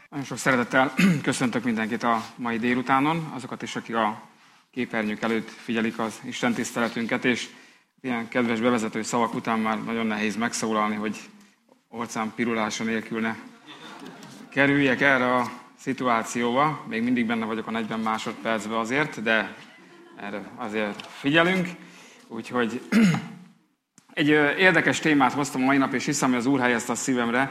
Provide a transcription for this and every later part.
Nagyon sok szeretettel köszöntök mindenkit a mai délutánon, azokat is, akik a képernyők előtt figyelik az Isten tiszteletünket, és ilyen kedves bevezető szavak után már nagyon nehéz megszólalni, hogy orcám pirulása nélkül ne kerüljek erre a szituációba. Még mindig benne vagyok a 40 másodpercben azért, de erre azért figyelünk. Úgyhogy egy érdekes témát hoztam a mai nap, és hiszem, hogy az Úr helyezte a szívemre.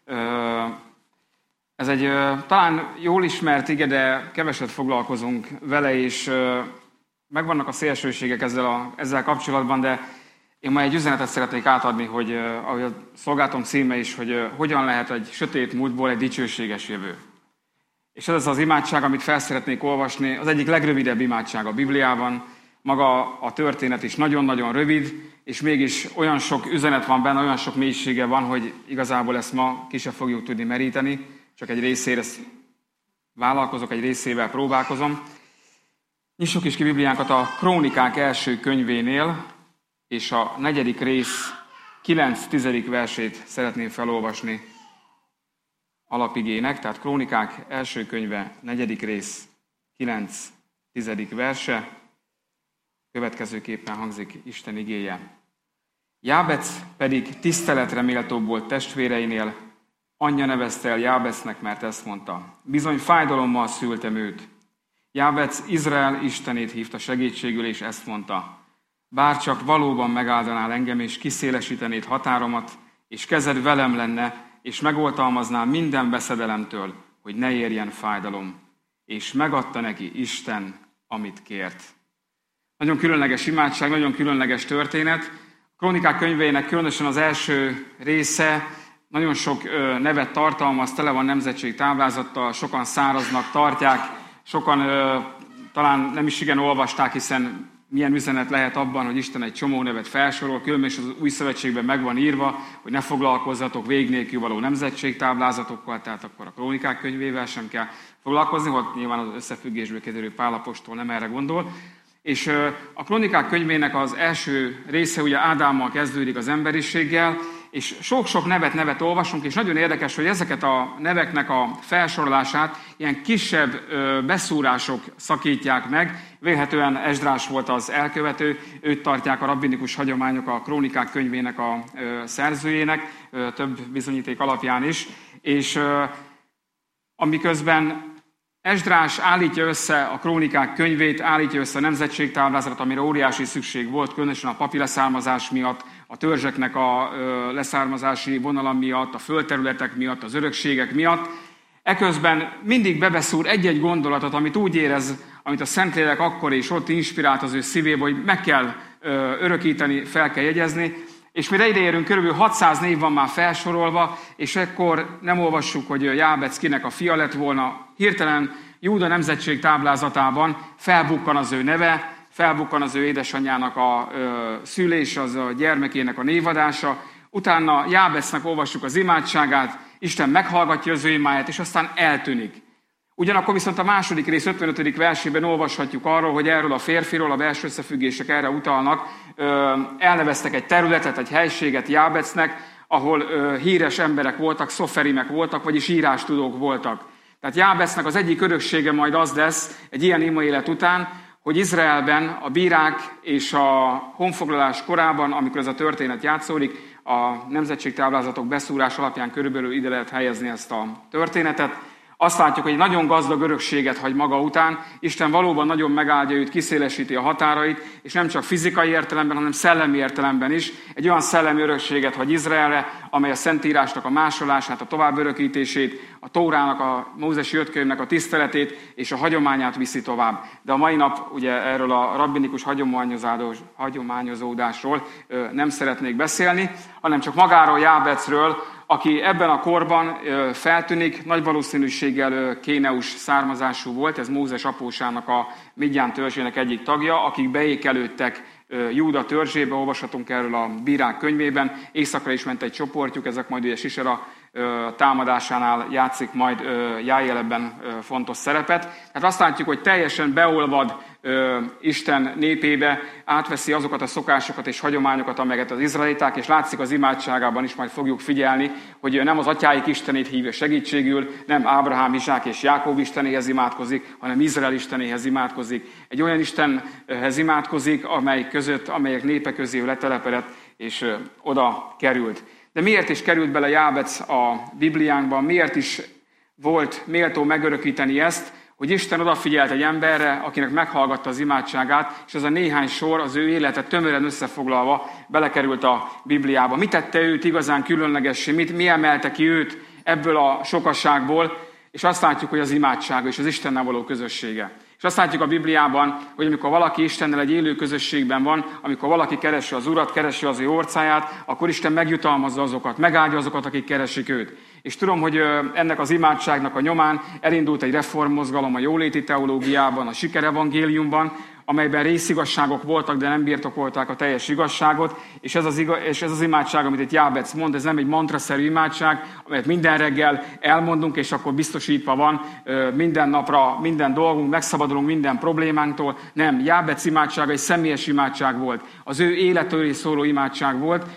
Ez egy talán jól ismert ige, de keveset foglalkozunk vele, és megvannak a szélsőségek ezzel kapcsolatban, de én ma egy üzenetet szeretnék átadni, hogy ahogy a szolgálatom címe is, hogy hogyan lehet egy sötét múltból egy dicsőséges jövő. És ez az az imádság, amit fel szeretnék olvasni, az egyik legrövidebb imádság a Bibliában. Maga a történet is nagyon-nagyon rövid, és mégis olyan sok üzenet van benne, olyan sok mélysége van, hogy igazából ezt ma ki sem fogjuk tudni meríteni. Csak egy részére vállalkozok, egy részével próbálkozom. Nyissuk is ki Bibliánkat a Krónikák első könyvénél, és a 4. rész 9-10. versét szeretném felolvasni alapigének. Tehát Krónikák első könyve 4. rész 9-10. verse. Következőképpen hangzik Isten igéje. Jábec pedig tiszteletre méltóbb volt testvéreinél, anyja nevezte el Jábecnek, mert ezt mondta. Bizony fájdalommal szültem őt. Jábec Izrael istenét hívta segítségül, és ezt mondta. Bárcsak valóban megáldanál engem, és kiszélesítenéd határomat, és kezed velem lenne, és megoltalmaznál minden veszedelemtől, hogy ne érjen fájdalom. És megadta neki Isten, amit kért. Nagyon különleges imádság, nagyon különleges történet. A Krónikák könyvének különösen az első része nagyon sok nevet tartalmaz, tele van nemzetség táblázattal, sokan száraznak tartják, sokan talán nem is igen olvasták, hiszen milyen üzenet lehet abban, hogy Isten egy csomó nevet felsorol, különben is az Új Szövetségben meg van írva, hogy ne foglalkozzatok vég nélkül való nemzetség táblázatokkal, tehát akkor a Krónikák könyvével sem kell foglalkozni, hogy nyilván az összefüggésből kiderül Pál apostol nem erre gondol. És a Krónikák könyvének az első része ugye Ádámmal kezdődik, az emberiséggel, és sok-sok nevet olvasunk, és nagyon érdekes, hogy ezeket a neveknek a felsorolását ilyen kisebb beszúrások szakítják meg. Vélhetően Esdrás volt az elkövető, őt tartják a rabbinikus hagyományok a Krónikák könyvének a szerzőjének, több bizonyíték alapján is, és amiközben Esdrás állítja össze a Krónikák könyvét, állítja össze a nemzetségtáblázatot, amire óriási szükség volt, különösen a papi leszármazás miatt, a törzseknek a leszármazási vonala miatt, a földterületek miatt, az örökségek miatt. Eközben mindig bebeszúr egy-egy gondolatot, amit úgy érez, amit a Szentlélek akkor és ott inspirált az ő szívébe, hogy meg kell örökíteni, fel kell jegyezni. És mire ideérünk, kb. 600 név van már felsorolva, és ekkor nem olvassuk, hogy Jábec kinek a fia lett volna. Hirtelen Júda nemzetség táblázatában felbukkan az ő neve, felbukkan az ő édesanyjának a szülés, az a gyermekének a névadása. Utána Jábecnek olvassuk az imádságát, Isten meghallgatja az ő imáját, és aztán eltűnik. Ugyanakkor viszont a második rész 55. versében olvashatjuk arról, hogy erről a férfiról, a belső összefüggések erre utalnak, elneveztek egy területet, egy helységet Jábecnek, ahol híres emberek voltak, szoferimek voltak, vagyis írástudók voltak. Tehát Jábecnek az egyik öröksége majd az lesz egy ilyen imaélet után, hogy Izraelben a bírák és a honfoglalás korában, amikor ez a történet játszódik, a nemzetségtáblázatok beszúrás alapján körülbelül ide lehet helyezni ezt a történetet. Azt látjuk, hogy egy nagyon gazdag örökséget hagy maga után. Isten valóban nagyon megáldja őt, kiszélesíti a határait, és nem csak fizikai értelemben, hanem szellemi értelemben is. Egy olyan szellemi örökséget hagy Izraelre, amely a Szentírásnak a másolását, a továbbörökítését, a Tórának, a Mózesi 5 könyvnek a tiszteletét és a hagyományát viszi tovább. De a mai nap ugye erről a rabbinikus hagyományozódásról nem szeretnék beszélni, hanem csak magáról, Jábecről, aki ebben a korban feltűnik, nagy valószínűséggel kéneus származású volt, ez Mózes apósának a Midján törzsének egyik tagja, akik beékelődtek Júda törzsébe, olvashatunk erről a Bírák könyvében, északra is ment egy csoportjuk, ezek majd ugye Sisera támadásánál játszik majd Jájel ebben fontos szerepet. Tehát azt látjuk, hogy teljesen beolvad Isten népébe, átveszi azokat a szokásokat és hagyományokat, amelyeket az izraeliták, és látszik az imádságában is, majd fogjuk figyelni, hogy nem az atyáik Istenét hívja segítségül, nem Ábrahám, Izsák és Jákob Istenéhez imádkozik, hanem Izrael Istenéhez imádkozik. Egy olyan Istenhez imádkozik, amelyek népe közé letelepedett, és oda került. De miért is került bele Jábec a Bibliánkban, miért is volt méltó megörökíteni ezt, hogy Isten odafigyelt egy emberre, akinek meghallgatta az imádságát, és ez a néhány sor az ő életet tömören összefoglalva belekerült a Bibliába. Mi tette őt igazán különlegessé, mi emelte ki őt ebből a sokaságból, és azt látjuk, hogy az imádsága és az Istennel való közössége. És azt látjuk a Bibliában, hogy amikor valaki Istennel egy élő közösségben van, amikor valaki keresi az Urat, keresi az ő orcáját, akkor Isten megjutalmazza azokat, megáldja azokat, akik keresik őt. És tudom, hogy ennek az imádságnak a nyomán elindult egy reformmozgalom a jóléti teológiában, a sikerevangéliumban, amelyben részigazságok voltak, de nem birtokolták a teljes igazságot, és ez az imádság, amit itt Jábec mond, ez nem egy mantraszerű imádság, amelyet minden reggel elmondunk, és akkor biztosítva van minden napra, minden dolgunk, megszabadulunk minden problémánktól. Nem, Jábec imádsága egy személyes imádság volt. Az ő életéről szóló imádság volt,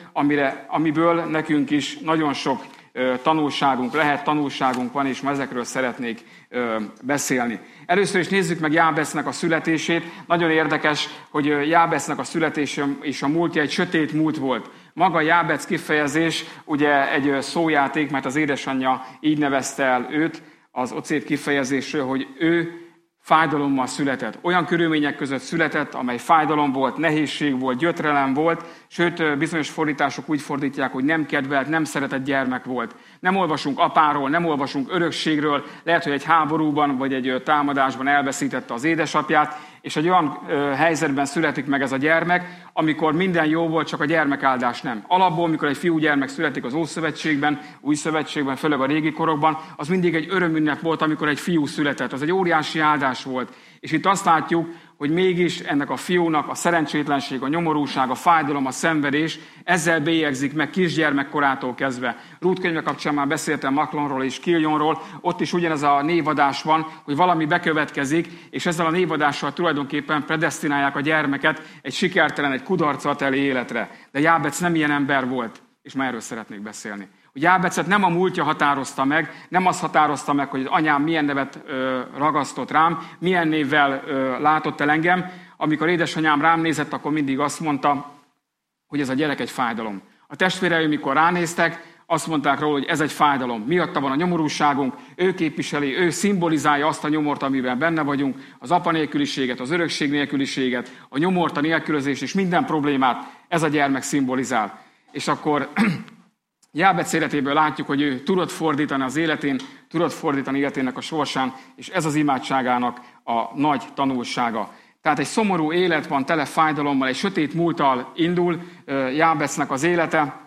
amiből nekünk is nagyon sok tanulságunk lehet, tanulságunk van, és ma ezekről szeretnék beszélni. Először is nézzük meg Jábecnek a születését. Nagyon érdekes, hogy Jábecnek a születése és a múltja egy sötét múlt volt. Maga Jábec kifejezés ugye egy szójáték, mert az édesanyja így nevezte el őt az océt kifejezésről, hogy ő fájdalommal született. Olyan körülmények között született, amely fájdalom volt, nehézség volt, gyötrelem volt, sőt, bizonyos fordítások úgy fordítják, hogy nem kedvelt, nem szeretett gyermek volt. Nem olvasunk apáról, nem olvasunk örökségről, lehet, hogy egy háborúban vagy egy támadásban elveszítette az édesapját, és egy olyan helyzetben születik meg ez a gyermek, amikor minden jó volt, csak a gyermekáldás nem. Alapból, amikor egy fiúgyermek születik az Ószövetségben, Új Szövetségben, főleg a régi korokban, az mindig egy örömünnep volt, amikor egy fiú született. Az egy óriási áldás volt. És itt azt látjuk, hogy mégis ennek a fiúnak a szerencsétlenség, a nyomorúság, a fájdalom, a szenvedés ezzel bélyegzik meg kisgyermekkorától kezdve. Rút könyve kapcsán már beszéltem Maclonról és Kiljonról, ott is ugyanez a névadás van, hogy valami bekövetkezik, és ezzel a névadással tulajdonképpen predesztinálják a gyermeket egy sikertelen, egy kudarcot elé életre. De Jábec nem ilyen ember volt, és már erről szeretnék beszélni. Hogy Jábecet nem a múltja határozta meg, nem az határozta meg, hogy anyám milyen nevet ragasztott rám, milyen névvel látott el engem. Amikor édesanyám rám nézett, akkor mindig azt mondta, hogy ez a gyerek egy fájdalom. A testvéreim, mikor ránéztek, azt mondták róla, hogy ez egy fájdalom. Miatta van a nyomorúságunk, ő képviseli, ő szimbolizálja azt a nyomort, amiben benne vagyunk, az apa nélküliséget, az örökség nélküliséget, a nyomort, a nélkülözést és minden problémát ez a gyermek szimbolizál. És akkor Jábec életéből látjuk, hogy ő tudott fordítani az életén, tudott fordítani életének a sorsán, és ez az imádságának a nagy tanulsága. Tehát egy szomorú élet van, tele fájdalommal, egy sötét múlttal indul Jábecnek az élete,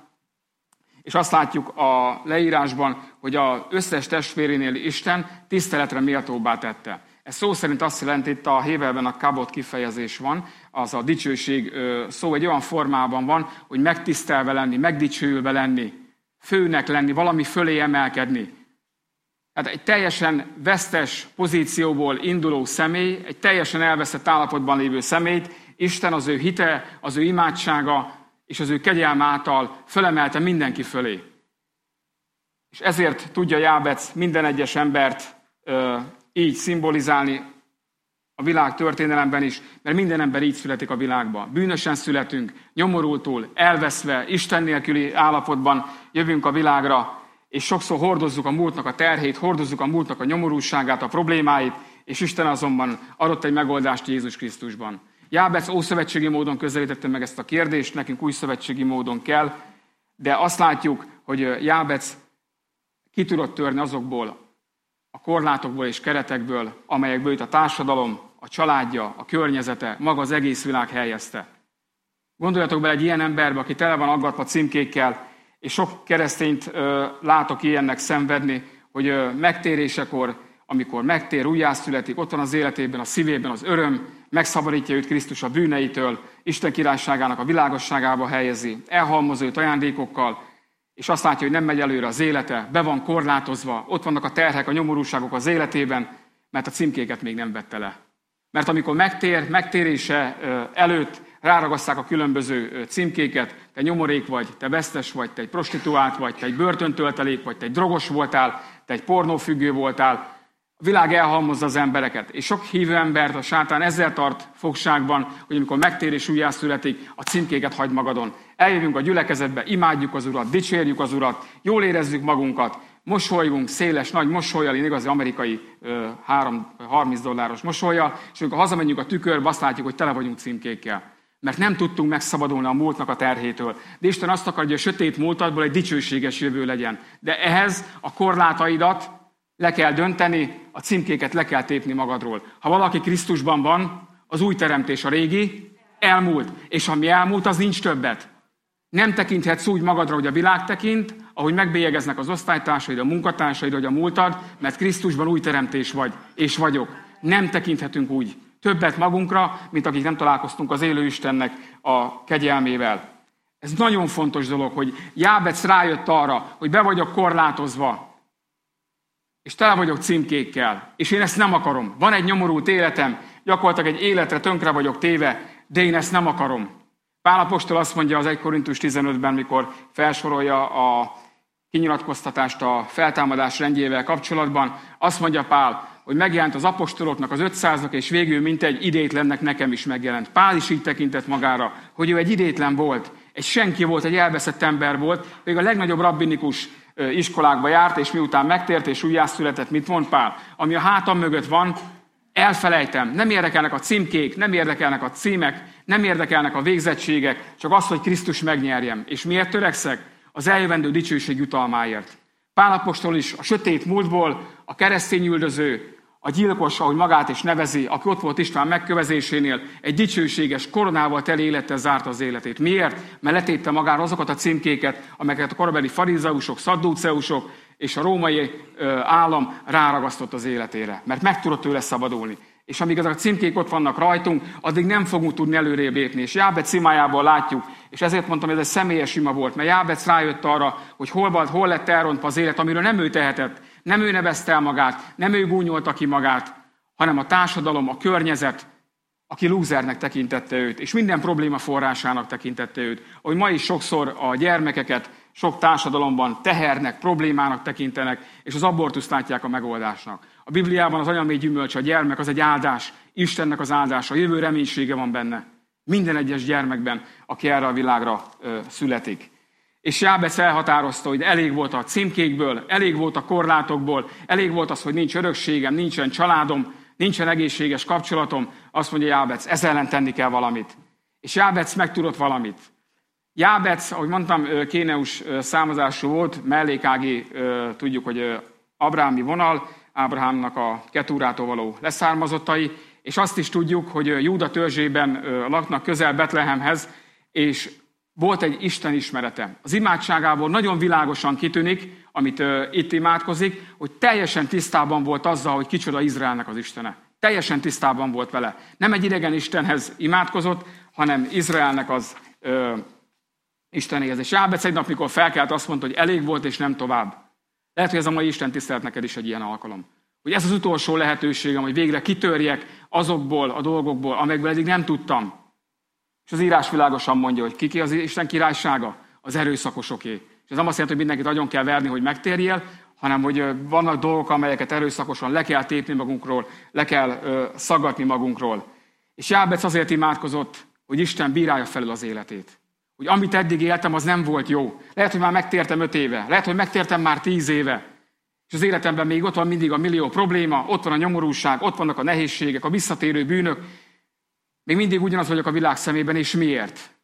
és azt látjuk a leírásban, hogy az összes testvérénél Isten tiszteletre méltóbbá tette. Ez szó szerint azt jelenti, itt a Héberben a kabot kifejezés van, az a dicsőség szó egy olyan formában van, hogy megtisztelve lenni, megdicsőülve lenni, főnek lenni, valami fölé emelkedni. Tehát egy teljesen vesztes pozícióból induló személy, egy teljesen elveszett állapotban lévő személyt, Isten az ő hite, az ő imádsága és az ő kegyelme által fölemelte mindenki fölé. És ezért tudja Jábec minden egyes embert így szimbolizálni a világ történelemben is, mert minden ember így születik a világba. Bűnösen születünk, nyomorultul, elveszve, Isten nélküli állapotban jövünk a világra, és sokszor hordozzuk a múltnak a terhét, hordozzuk a múltnak a nyomorúságát, a problémáit, és Isten azonban adott egy megoldást Jézus Krisztusban. Jábec ószövetségi módon közelítette meg ezt a kérdést, nekünk újszövetségi módon kell, de azt látjuk, hogy Jábec ki tudott törni azokból a korlátokból és keretekből, amelyekből itt a társadalom, a családja, a környezete, maga az egész világ helyezte. Gondoljatok bele egy ilyen emberbe, aki tele van aggatva címkékkel, és sok keresztényt látok ilyennek szenvedni, hogy megtérésekor, amikor megtér, újjászületik, ott van az életében, a szívében az öröm, megszabadítja őt Krisztus a bűneitől, Isten királyságának a világosságába helyezi, elhalmoz őt ajándékokkal, és azt látja, hogy nem megy előre az élete, be van korlátozva, ott vannak a terhek, a nyomorúságok az életében, mert a címkéket még nem vette le. Mert amikor megtérése előtt ráragaszták a különböző címkéket, te nyomorék vagy, te vesztes vagy, te egy prostituált vagy, te egy börtöntöltelék vagy, te egy drogos voltál, te egy pornófüggő voltál. A világ elhalmozza az embereket, és sok hívő embert a sátán ezzel tart fogságban, hogy amikor megtérés újjászületik, a címkéket hagyd magadon. Eljövünk a gyülekezetbe, imádjuk az Urat, dicsérjük az Urat, jól érezzük magunkat, mosolygunk széles, nagy mosollyal, én igazi amerikai $30 mosollyal, és amikor hazamegyünk a tükörbe, azt látjuk, hogy tele vagyunk címkékkel. Mert nem tudtunk megszabadulni a múltnak a terhétől. De Isten azt akarja, hogy a sötét múltadból egy dicsőséges jövő legyen. De ehhez a korlátaidat le kell dönteni, a címkéket le kell tépni magadról. Ha valaki Krisztusban van, az új teremtés, a régi elmúlt. És ami elmúlt, az nincs többet. Nem tekinthetsz úgy magadra, hogy a világ tekint, ahogy megbélyegeznek az osztálytársaid, a munkatársaid, hogy a múltad, mert Krisztusban új teremtés vagy, és vagyok. Nem tekinthetünk úgy többet magunkra, mint akik nem találkoztunk az élő Istennek a kegyelmével. Ez nagyon fontos dolog, hogy Jábec rájött arra, hogy be vagyok korlátozva, és tele vagyok címkékkel, és én ezt nem akarom. Van egy nyomorult életem, gyakorlatilag egy életre tönkre vagyok téve, de én ezt nem akarom. Pál apostol azt mondja az 1 Korintus 15-ben, mikor felsorolja a kinyilatkoztatást a feltámadás rendjével kapcsolatban, azt mondja Pál, hogy megjelent az apostoloknak az 500-nak, és végül mintegy idétlennek nekem is megjelent. Pál is így tekintett magára, hogy ő egy idétlen volt, egy senki volt, egy elveszett ember volt, még a legnagyobb rabbinikus iskolákba járt, és miután megtért és újjászületett, mit mond Pál? Ami a hátam mögött van, elfelejtem. Nem érdekelnek a címkék, nem érdekelnek a címek, nem érdekelnek a végzettségek, csak az, hogy Krisztus megnyerjem. És miért törekszek? Az eljövendő dicsőség jutalmáért. Pál apostol is a sötét múltból, a keresztényüldöző, a gyilkos, ahogy magát is nevezi, aki ott volt István megkövezésénél, egy dicsőséges, koronával teli élettel zárta az életét. Miért? Mert letépte magára azokat a címkéket, amelyeket a korabeli farizeusok, szadduceusok és a római állam ráragasztott az életére. Mert meg tudott tőle szabadulni. És amíg ezek a címkék ott vannak rajtunk, addig nem fogunk tudni előrébb lépni. És Jábec imájából látjuk, és ezért mondtam, hogy ez egy személyes ima volt, mert Jábec rájött arra, hogy hol lett elrontva az élet, amiről nem ő tehetett. Nem ő nevezte el magát, nem ő gúnyolta ki magát, hanem a társadalom, a környezet, aki lúzernek tekintette őt, és minden probléma forrásának tekintette őt. Ahogy ma is sokszor a gyermekeket sok társadalomban tehernek, problémának tekintenek, és az abortuszt látják a megoldásnak. A Bibliában az anyamély gyümölcs, a gyermek az egy áldás, Istennek az áldása, a jövő reménysége van benne. Minden egyes gyermekben, aki erre a világra születik. És Jábec elhatározta, hogy elég volt a címkékből, elég volt a korlátokból, elég volt az, hogy nincs örökségem, nincsen családom, nincsen egészséges kapcsolatom. Azt mondja Jábec, ez ellen tenni kell valamit. És Jábec megtudott valamit. Jábec, ahogy mondtam, kéneus származású volt, mellékági, tudjuk, hogy abrahámi vonal, Ábrahámnak a Ketúrától való leszármazottai, és azt is tudjuk, hogy Júda törzsében laknak közel Betlehemhez, és volt egy Isten ismerete. Az imádságából nagyon világosan kitűnik, amit itt imádkozik, hogy teljesen tisztában volt azzal, hogy kicsoda Izraelnek az Istene. Teljesen tisztában volt vele. Nem egy idegen Istenhez imádkozott, hanem Izraelnek az Istenéhez. És Jábec egy nap, mikor felkelt, azt mondta, hogy elég volt, és nem tovább. Lehet, hogy ez a mai Isten tisztelet neked is egy ilyen alkalom. Hogy ez az utolsó lehetőségem, hogy végre kitörjek azokból a dolgokból, amelyekből eddig nem tudtam. És az írás világosan mondja, hogy ki az Isten királysága? Az erőszakosoké. És ez nem azt jelenti, hogy mindenkit agyon kell verni, hogy megtérjél, hanem hogy vannak dolgok, amelyeket erőszakosan le kell tépni magunkról, le kell szaggatni magunkról. És Jábec azért imádkozott, hogy Isten bírálja felül az életét. Hogy amit eddig éltem, az nem volt jó. Lehet, hogy már megtértem 5 éve, lehet, hogy megtértem már 10 éve. És az életemben még ott van mindig a millió probléma, ott van a nyomorúság, ott vannak a nehézségek, a visszatérő bűnök. Még mindig ugyanaz vagyok a világ szemében, és miért?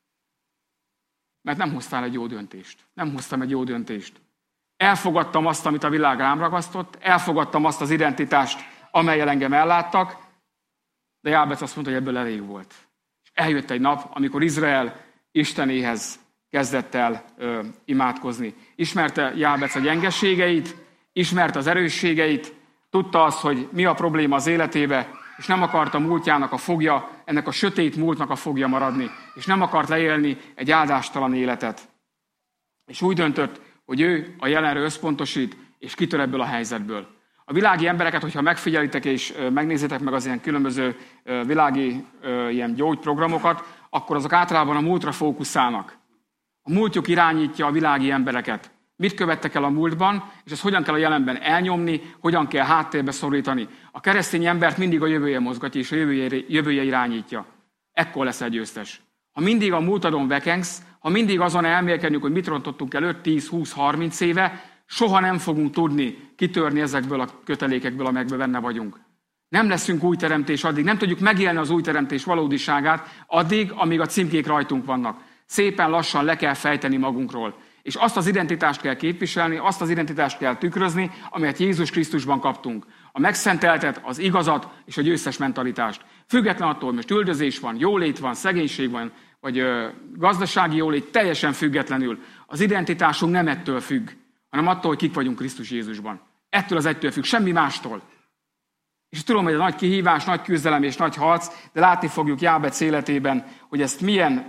Mert nem hoztál egy jó döntést. Nem hoztam egy jó döntést. Elfogadtam azt, amit a világ rám ragasztott, elfogadtam azt az identitást, amellyel engem elláttak, de Jábec azt mondta, hogy ebből elég volt. És eljött egy nap, amikor Izrael Istenéhez kezdett el imádkozni. Ismerte Jábec a gyengeségeit, ismerte az erősségeit, tudta azt, hogy mi a probléma az életébe, és nem akart a múltjának a fogja, ennek a sötét múltnak a fogja maradni, és nem akart leélni egy áldástalan életet. És úgy döntött, hogy ő a jelenre összpontosít, és kitör ebből a helyzetből. A világi embereket, hogyha megfigyelitek és megnézitek meg az ilyen különböző világi ilyen gyógyprogramokat, akkor azok általában a múltra fókuszálnak. A múltjuk irányítja a világi embereket. Mit követtek el a múltban, és ezt hogyan kell a jelenben elnyomni, hogyan kell háttérbe szorítani. A keresztény embert mindig a jövője mozgatja, és a jövője irányítja. Ekkor lesz egy győztes. Ha mindig a múltadon vekengsz, ha mindig azon elmélkedünk, hogy mit rontottunk el 5, 10, 20, 30 éve, soha nem fogunk tudni kitörni ezekből a kötelékekből, amelyekben benne vagyunk. Nem leszünk új teremtés addig, nem tudjuk megélni az új teremtés valódiságát addig, amíg a címkék rajtunk vannak. Szépen lassan le kell fejteni magunkról. És azt az identitást kell képviselni, azt az identitást kell tükrözni, amelyet Jézus Krisztusban kaptunk. A megszenteltet, az igazat és a győztes mentalitást. Független attól, hogy most üldözés van, jólét van, szegénység van, vagy gazdasági jólét, teljesen függetlenül. Az identitásunk nem ettől függ, hanem attól, hogy kik vagyunk Krisztus Jézusban. Ettől az egytől függ, semmi mástól. És tudom, hogy a nagy kihívás, nagy küzdelem és nagy harc, de látni fogjuk Jábec életében, hogy ezt milyen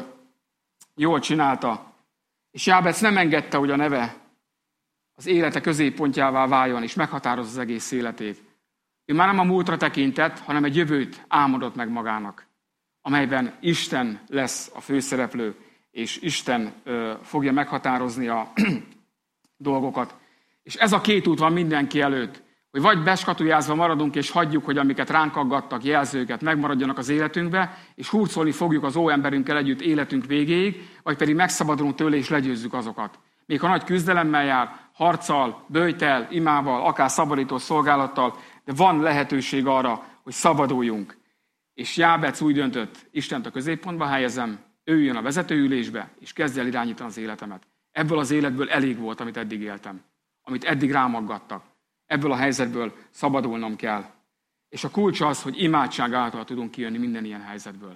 jól csinálta. És Jábec nem engedte, hogy a neve az élete középpontjává váljon, és meghatározza az egész életét. Ő már nem a múltra tekintett, hanem egy jövőt álmodott meg magának, amelyben Isten lesz a főszereplő, és Isten fogja meghatározni a dolgokat. És ez a két út van mindenki előtt, hogy vagy beskatujázva maradunk, és hagyjuk, hogy amiket ránk aggattak, jelzőket megmaradjanak az életünkbe, és hurcolni fogjuk az óemberünkkel együtt életünk végéig, vagy pedig megszabadulunk tőle, és legyőzzük azokat. Még ha nagy küzdelemmel jár, harccal, böjttel, imával, akár szabadító szolgálattal, de van lehetőség arra, hogy szabaduljunk. És Jábec úgy döntött, Istent a középpontba helyezem, ő jön a vezetőülésbe, és kezdj el irányítani az életemet. Ebből az életből elég volt, amit eddig éltem, amit eddig rám aggattak. Ebből a helyzetből szabadulnom kell. És a kulcs az, hogy imádság által tudunk kijönni minden ilyen helyzetből.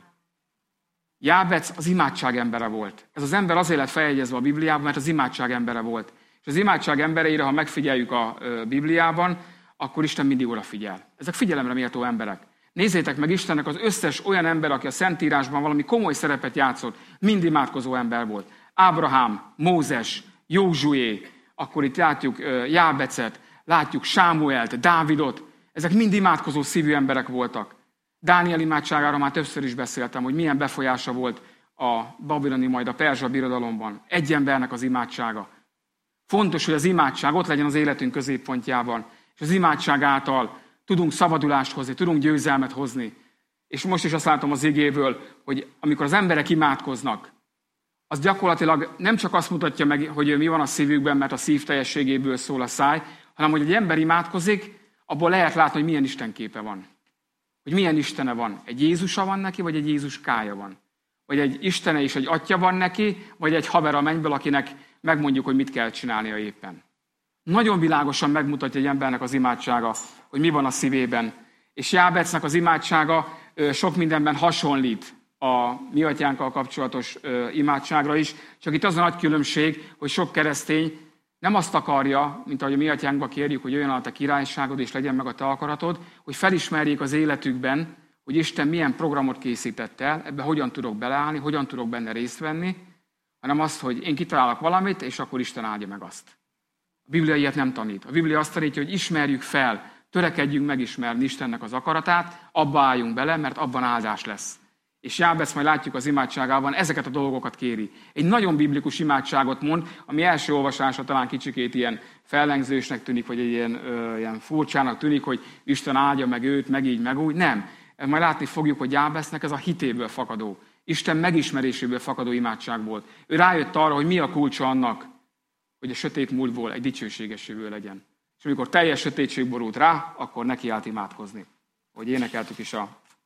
Jábec az imádság embere volt. Ez az ember azért lett feljegyezve a Bibliában, mert az imádság embere volt. És az imádság embereire, ha megfigyeljük a Bibliában, akkor Isten mindig odafigyel. Ezek figyelemre méltó emberek. Nézzétek meg, Istennek az összes olyan ember, aki a Szentírásban valami komoly szerepet játszott, mind imádkozó ember volt. Ábrahám, Mózes, Józsué, akkor itt látjuk Jábecet, látjuk Sámuelt, Dávidot, ezek mind imádkozó szívű emberek voltak. Dániel imádságára már többször is beszéltem, hogy milyen befolyása volt a babiloni, majd a perzsa birodalomban. Egy embernek az imádsága. Fontos, hogy az imádság ott legyen az életünk középpontjában, és az imádság által tudunk szabadulást hozni, tudunk győzelmet hozni. És most is azt látom az igéből, hogy amikor az emberek imádkoznak, az gyakorlatilag nem csak azt mutatja meg, hogy mi van a szívükben, mert a szív teljességéből szól a száj, hanem hogy egy ember imádkozik, abból lehet látni, hogy milyen istenképe van. Hogy milyen istene van. Egy Jézusa van neki, vagy egy Jézuskája van. Vagy egy istene és egy atya van neki, vagy egy haver a mennyből, akinek megmondjuk, hogy mit kell csinálnia éppen. Nagyon világosan megmutatja egy embernek az imádsága, hogy mi van a szívében. És Jábecnek az imádsága sok mindenben hasonlít a mi atyánkkal kapcsolatos imádságra is, csak itt az a nagy különbség, hogy sok keresztény nem azt akarja, mint ahogy a mi atyánkba kérjük, hogy jöjjön a te királyságod, és legyen meg a te akaratod, hogy felismerjék az életükben, hogy Isten milyen programot készített el, ebbe hogyan tudok beleállni, hogyan tudok benne részt venni, hanem azt, hogy én kitalálok valamit, és akkor Isten áldja meg azt. A Biblia ilyet nem tanít. A Biblia azt tanítja, hogy ismerjük fel, törekedjünk megismerni Istennek az akaratát, abba álljunk bele, mert abban áldás lesz. És Jábec, majd látjuk az imádságában, ezeket a dolgokat kéri. Egy nagyon biblikus imádságot mond, ami első olvasása talán kicsikét ilyen fellengzősnek tűnik, vagy egy ilyen furcsának tűnik, hogy Isten áldja meg őt, meg így, meg úgy. Nem. Majd látni fogjuk, hogy Jábecnek ez a hitéből fakadó, Isten megismeréséből fakadó imádság volt. Ő rájött arra, hogy mi a kulcsa annak, hogy a sötét múltból egy dicsőséges jövő legyen. És amikor teljes sötétség borult rá, akkor neki állt imádkozni. Ahogy énekeltük is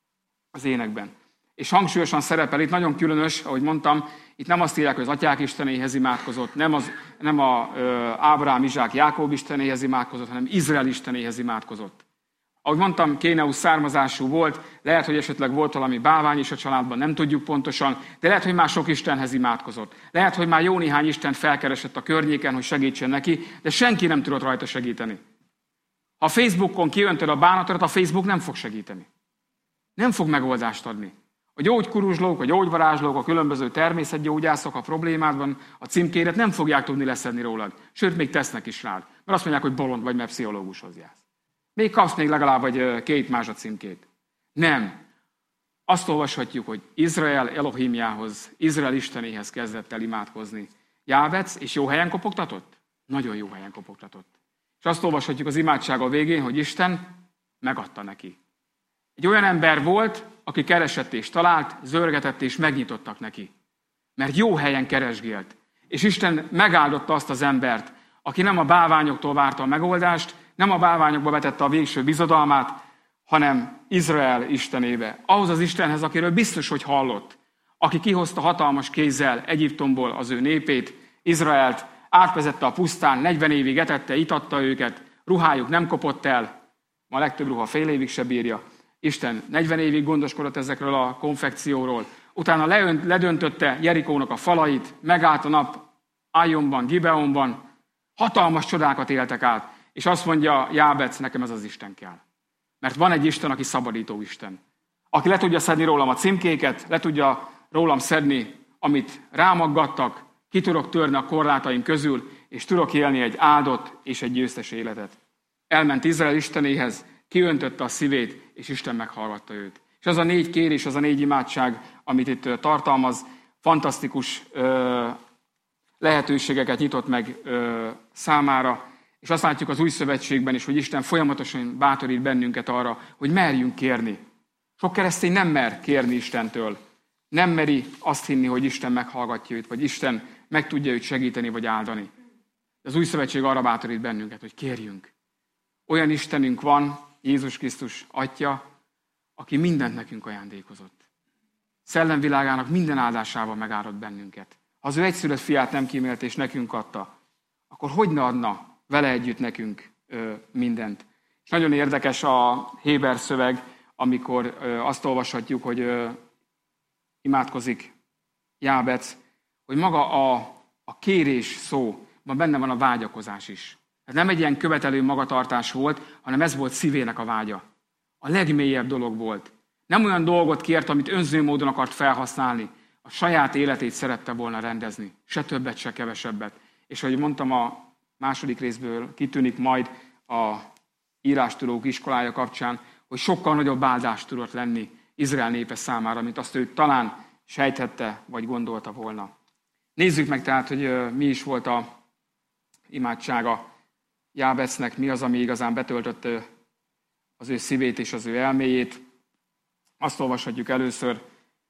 az énekben. És hangsúlyosan szerepel, itt nagyon különös, ahogy mondtam, itt nem azt írják, hogy az atyák istenéhez imádkozott, nem Ábrahám, Izsák, Jákob istenéhez imádkozott, hanem Izrael istenéhez imádkozott. Ahogy mondtam, kéneus származású volt, lehet, hogy esetleg volt valami bálvány is a családban, nem tudjuk pontosan, de lehet, hogy már sok istenhez imádkozott. Lehet, hogy már jó néhány istent felkeresett a környéken, hogy segítsen neki, de senki nem tudott rajta segíteni. Ha a Facebookon kiöntöd a bánatodat, a Facebook nem fog segíteni. Nem fog megoldást adni. A gyógykuruzslók, a gyógyvarázslók, a különböző természetgyógyászok a problémádban a címkéret nem fogják tudni leszedni rólad. Sőt, még tesznek is rád. Mert azt mondják, hogy bolond vagy, mert pszichológushoz jársz. Még kapsz még legalább vagy 2 mázsacímkét. Nem. Azt olvashatjuk, hogy Izrael Elohimjához, Izrael istenéhez kezdett el imádkozni. Jábec, és jó helyen kopogtatott? Nagyon jó helyen kopogtatott. És azt olvashatjuk az imádsága végén, hogy Isten megadta neki. Egy olyan ember volt, aki keresett és talált, zörgetett és megnyitottak neki. Mert jó helyen keresgélt. És Isten megáldotta azt az embert, aki nem a bálványoktól várta a megoldást, nem a bálványokba vetette a végső bizodalmát, hanem Izrael istenébe. Ahhoz az Istenhez, akiről biztos, hogy hallott, aki kihozta hatalmas kézzel Egyiptomból az ő népét, Izraelt, átvezette a pusztán, 40 évig etette, itatta őket, ruhájuk nem kopott el, ma a legtöbb ruha fél évig se bírja. Isten 40 évig gondoskodott ezekről a konfekcióról. Utána ledöntötte Jerikónak a falait, megállt a nap Ájonban, Gibeonban, hatalmas csodákat éltek át, és azt mondja Jábec, nekem ez az Isten kell. Mert van egy Isten, aki szabadító Isten. Aki le tudja szedni rólam a címkéket, le tudja rólam szedni, amit rámaggattak, ki tudok törni a korlátaim közül, és tudok élni egy áldott és egy győztes életet. Elment Izrael istenéhez, kiöntötte a szívét, és Isten meghallgatta őt. És az a 4 kérés, az a 4 imádság, amit itt tartalmaz, fantasztikus lehetőségeket nyitott meg számára, és azt látjuk az Új Szövetségben is, hogy Isten folyamatosan bátorít bennünket arra, hogy merjünk kérni. Sok keresztény nem mer kérni Istentől. Nem meri azt hinni, hogy Isten meghallgatja őt, vagy Isten meg tudja őt segíteni, vagy áldani. De az Új Szövetség arra bátorít bennünket, hogy kérjünk. Olyan Istenünk van, Jézus Krisztus Atya, aki mindent nekünk ajándékozott. Szellemvilágának minden áldásával megáldott bennünket. Ha az ő egyszülött fiát nem kímélt és nekünk adta, akkor hogy ne adna vele együtt nekünk mindent? És nagyon érdekes a Héber szöveg, amikor azt olvashatjuk, hogy imádkozik Jábec, hogy maga a kérés szóban benne van a vágyakozás is. Tehát nem egy ilyen követelő magatartás volt, hanem ez volt szívének a vágya. A legmélyebb dolog volt. Nem olyan dolgot kért, amit önző módon akart felhasználni. A saját életét szerette volna rendezni. Se többet, se kevesebbet. És ahogy mondtam, a második részből kitűnik majd a írástudók iskolája kapcsán, hogy sokkal nagyobb áldást tudott lenni Izrael népe számára, mint azt ő talán sejthette, vagy gondolta volna. Nézzük meg tehát, hogy mi is volt a imádsága Jábecnek, mi az, ami igazán betöltötte az ő szívét és az ő elméjét. Azt olvashatjuk először,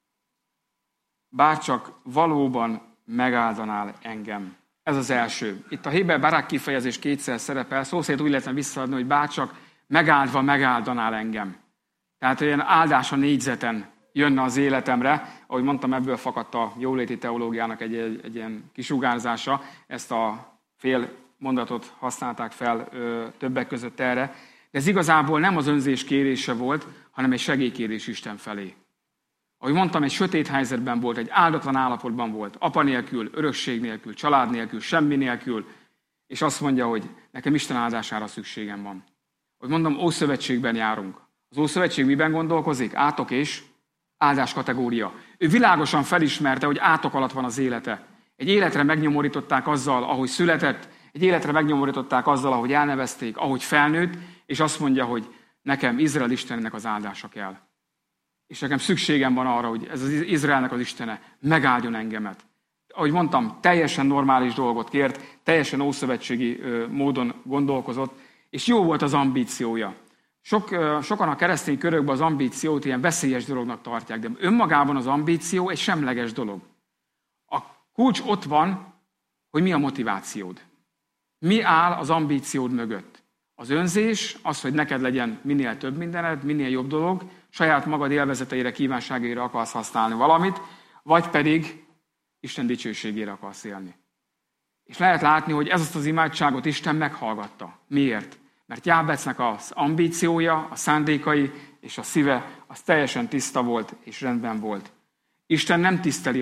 bárcsak valóban megáldanál engem. Ez az első. Itt a héber barák kifejezés 2-szer szerepel, szó szerint úgy lehetne visszaadni, hogy bárcsak megáldva megáldanál engem. Tehát olyan áldás a négyzeten jönne az életemre. Ahogy mondtam, ebből fakadt a jóléti teológiának egy ilyen kisugárzása. Ezt a fél mondatot használták fel többek között erre. De ez igazából nem az önzés kérése volt, hanem egy segélykérés Isten felé. Ahogy mondtam, egy sötét helyzetben volt, egy áldatlan állapotban volt, apa nélkül, örökség nélkül, család nélkül, semmi nélkül, és azt mondja, hogy nekem Isten áldására szükségem van. Ahogy mondom, Ószövetségben járunk. Az Ószövetség miben gondolkozik? Átok és áldás kategória. Ő világosan felismerte, hogy átok alatt van az élete. Egy életre megnyomorították azzal, ahogy született, egy életre megnyomorították azzal, ahogy elnevezték, ahogy felnőtt, és azt mondja, hogy nekem Izrael Istenének az áldása kell. És nekem szükségem van arra, hogy ez az Izraelnek az Istene megáldjon engemet. Ahogy mondtam, teljesen normális dolgot kért, teljesen ószövetségi módon gondolkozott, és jó volt az ambíciója. Sokan a keresztény körökben az ambíciót ilyen veszélyes dolognak tartják, de önmagában az ambíció egy semleges dolog. A kulcs ott van, hogy mi a motivációd. Mi áll az ambíciód mögött? Az önzés, az, hogy neked legyen minél több mindened, minél jobb dolog, saját magad élvezeteire, kívánságaira akarsz használni valamit, vagy pedig Isten dicsőségére akarsz élni. És lehet látni, hogy ezt az imádságot Isten meghallgatta. Miért? Mert Jábecnek az ambíciója, a szándékai és a szíve az teljesen tiszta volt és rendben volt. Isten nem tiszteli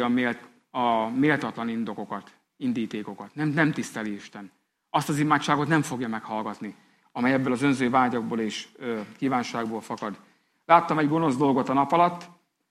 a méltatlan indokokat, indítékokat. Nem tiszteli Isten. Azt az imádságot nem fogja meghallgatni, amely ebből az önző vágyakból és kívánságból fakad. Láttam egy gonosz dolgot a nap alatt.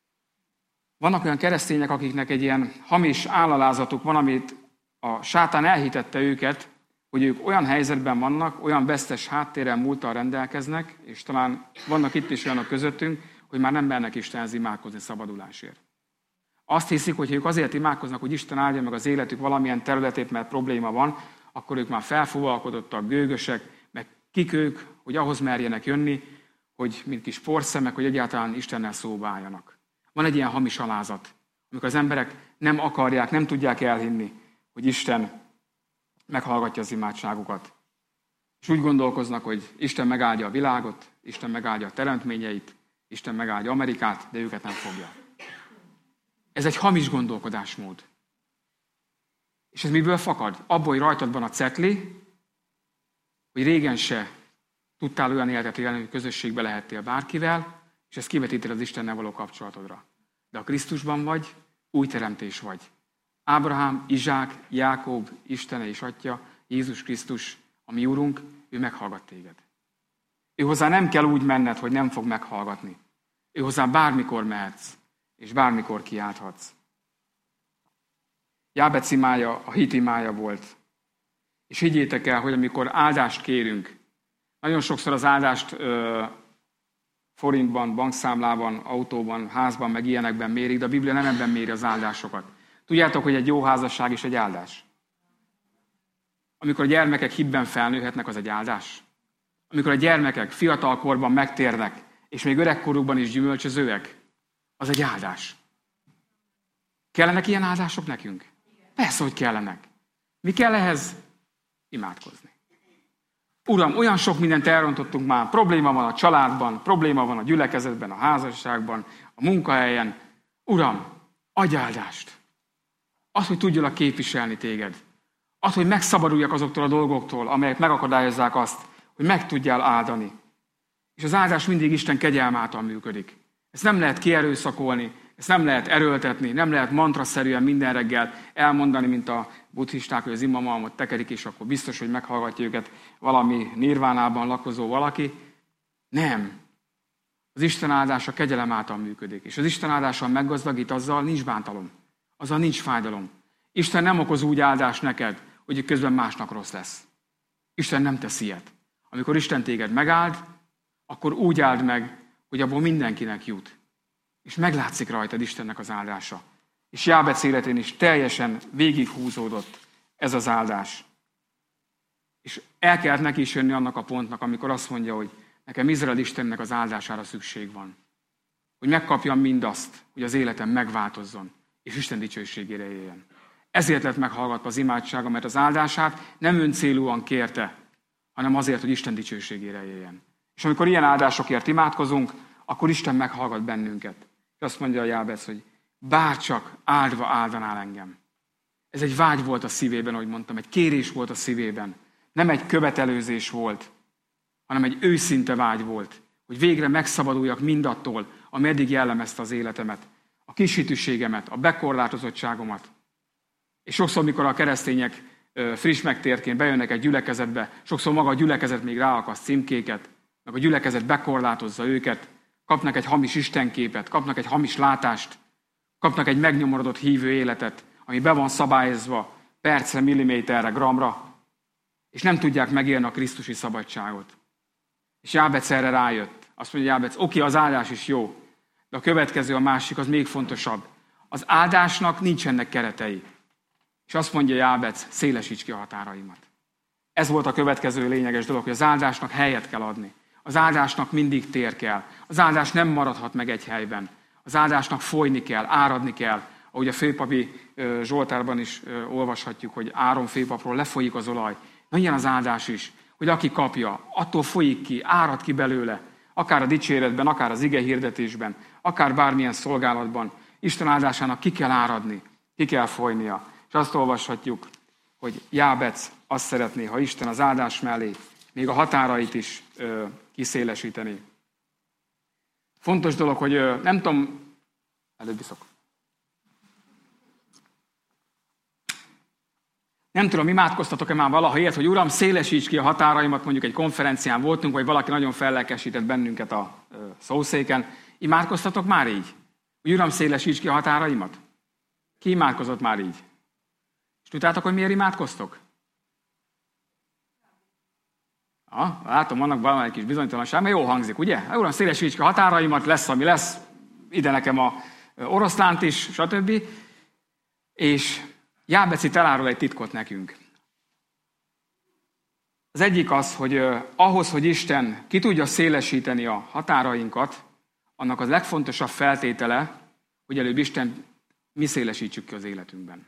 Vannak olyan keresztények, akiknek egy ilyen hamis állalázatuk van, amit a sátán elhitette őket, hogy ők olyan helyzetben vannak, olyan vesztes háttérrel, múlttal rendelkeznek, és talán vannak itt is olyanok közöttünk, hogy már nem mernek Istenhez imádkozni szabadulásért. Azt hiszik, hogy ők azért imádkoznak, hogy Isten áldja meg az életük valamilyen területét, mert probléma van, akkor ők már felfúvalkodottak, gőgösek, meg kik ők, hogy ahhoz merjenek jönni, hogy mint kis porszemek, hogy egyáltalán Istennel szóba álljanak. Van egy ilyen hamis alázat, amikor az emberek nem akarják, nem tudják elhinni, hogy Isten meghallgatja az imádságukat. És úgy gondolkoznak, hogy Isten megáldja a világot, Isten megáldja a teremtményeit, Isten megáldja Amerikát, de őket nem fogja. Ez egy hamis gondolkodásmód. És ez miből fakad? Abból, hogy rajtad van a cetli, hogy régen se tudtál olyan életet élni, hogy közösségbe lehettél bárkivel, és ezt kivetítél az Istennel való kapcsolatodra. De a Krisztusban vagy, új teremtés vagy. Ábrahám, Izsák, Jákob, Istene és Atya, Jézus Krisztus, a mi Úrunk, ő meghallgat téged. Ő hozzá nem kell úgy menned, hogy nem fog meghallgatni. Ő hozzá bármikor mehetsz, és bármikor kiálthatsz. Jábec imája a hit imája volt. És higgyétek el, hogy amikor áldást kérünk, nagyon sokszor az áldást forintban, bankszámlában, autóban, házban, meg ilyenekben mérik, de a Biblia nem ebben méri az áldásokat. Tudjátok, hogy egy jó házasság is egy áldás? Amikor a gyermekek hitben felnőhetnek, az egy áldás? Amikor a gyermekek fiatalkorban megtérnek, és még öregkorukban is gyümölcsözőek, az egy áldás. Kellenek ilyen áldások nekünk? Persze, hogy kellenek. Mi kell ehhez? Imádkozni. Uram, olyan sok mindent elrontottunk már. Probléma van a családban, probléma van a gyülekezetben, a házasságban, a munkahelyen. Uram, adj áldást. Az, hogy tudjalak képviselni téged. Az, hogy megszabaduljak azoktól a dolgoktól, amelyek megakadályozzák azt, hogy meg tudjál áldani. És az áldás mindig Isten kegyelme által működik. Ezt nem lehet kierőszakolni, ezt nem lehet erőltetni, nem lehet mantraszerűen minden reggel elmondani, mint a buddhisták, hogy az imamalmot tekerik, és akkor biztos, hogy meghallgatja őket valami nirvánában lakozó valaki. Nem. Az Isten áldása kegyelem által működik. És az Isten áldással meggazdagít, azzal nincs bántalom. Azzal nincs fájdalom. Isten nem okoz úgy áldást neked, hogy közben másnak rossz lesz. Isten nem tesz ilyet. Amikor Isten téged megáld, akkor úgy áld meg, hogy abból mindenkinek jut. És meglátszik rajtad Istennek az áldása. És Jábec életén is teljesen végighúzódott ez az áldás. És el kellett neki is jönni annak a pontnak, amikor azt mondja, hogy nekem Izrael Istennek az áldására szükség van. Hogy megkapjam mindazt, hogy az életem megváltozzon, és Isten dicsőségére éljen. Ezért lett meghallgatva az imádsága, mert az áldását nem öncélúan kérte, hanem azért, hogy Isten dicsőségére éljen. És amikor ilyen áldásokért imádkozunk, akkor Isten meghallgat bennünket. És azt mondja a Jábec, hogy bárcsak áldva áldanál engem. Ez egy vágy volt a szívében, ahogy mondtam, egy kérés volt a szívében. Nem egy követelőzés volt, hanem egy őszinte vágy volt, hogy végre megszabaduljak mindattól, ami eddig jellemezte az életemet, a kishitűségemet, a bekorlátozottságomat. És sokszor, mikor a keresztények friss megtértként bejönnek egy gyülekezetbe, sokszor maga a gyülekezet még ráakaszt címkéket, meg a gyülekezet bekorlátozza őket, kapnak egy hamis istenképet, kapnak egy hamis látást, kapnak egy megnyomorodott hívő életet, ami be van szabályozva percre, milliméterre, gramra, és nem tudják megélni a krisztusi szabadságot. És Jábec erre rájött. Azt mondja Jábec, oké, az áldás is jó, de a következő, a másik, az még fontosabb. Az áldásnak nincsenek keretei. És azt mondja Jábec, szélesíts ki a határaimat. Ez volt a következő lényeges dolog, hogy az áldásnak helyet kell adni. Az áldásnak mindig tér kell. Az áldás nem maradhat meg egy helyben. Az áldásnak folyni kell, áradni kell. Ahogy a főpapi Zsoltárban is olvashatjuk, hogy Áron főpapról lefolyik az olaj. Na ilyen az áldás is, hogy aki kapja, attól folyik ki, árad ki belőle. Akár a dicséretben, akár az ige hirdetésben, akár bármilyen szolgálatban. Isten áldásának ki kell áradni, ki kell folynia. És azt olvashatjuk, hogy Jábec azt szeretné, ha Isten az áldás mellé még a határait is kiszélesíteni. Fontos dolog, hogy nem tudom, előbb iszok. Nem tudom, imádkoztatok-e már valaha ilyet, hogy Uram, szélesíts ki a határaimat, mondjuk egy konferencián voltunk, vagy valaki nagyon fellelkesített bennünket a szószéken. Imádkoztatok már így? Hogy Uram, szélesíts ki a határaimat? Ki imádkozott már így? És tudtátok, hogy miért imádkoztok? Látom, vannak valamelyik kis bizonytalanság, mert jól hangzik, ugye? Uram, szélesíts ki a határaimat, lesz, ami lesz, ide nekem a oroszlánt is, stb. És Jábecit elárul egy titkot nekünk. Az egyik az, hogy ahhoz, hogy Isten ki tudja szélesíteni a határainkat, annak az legfontosabb feltétele, hogy előbb Isten mi szélesítsük ki az életünkben.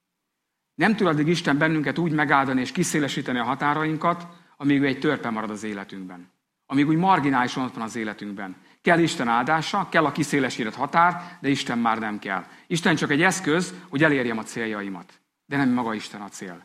Nem tud addig Isten bennünket úgy megáldani és kiszélesíteni a határainkat, amíg egy törpe marad az életünkben. Amíg úgy marginálisan ott van az életünkben. Kell Isten áldása, kell a kiszélesített határ, de Isten már nem kell. Isten csak egy eszköz, hogy elérjem a céljaimat. De nem maga Isten a cél.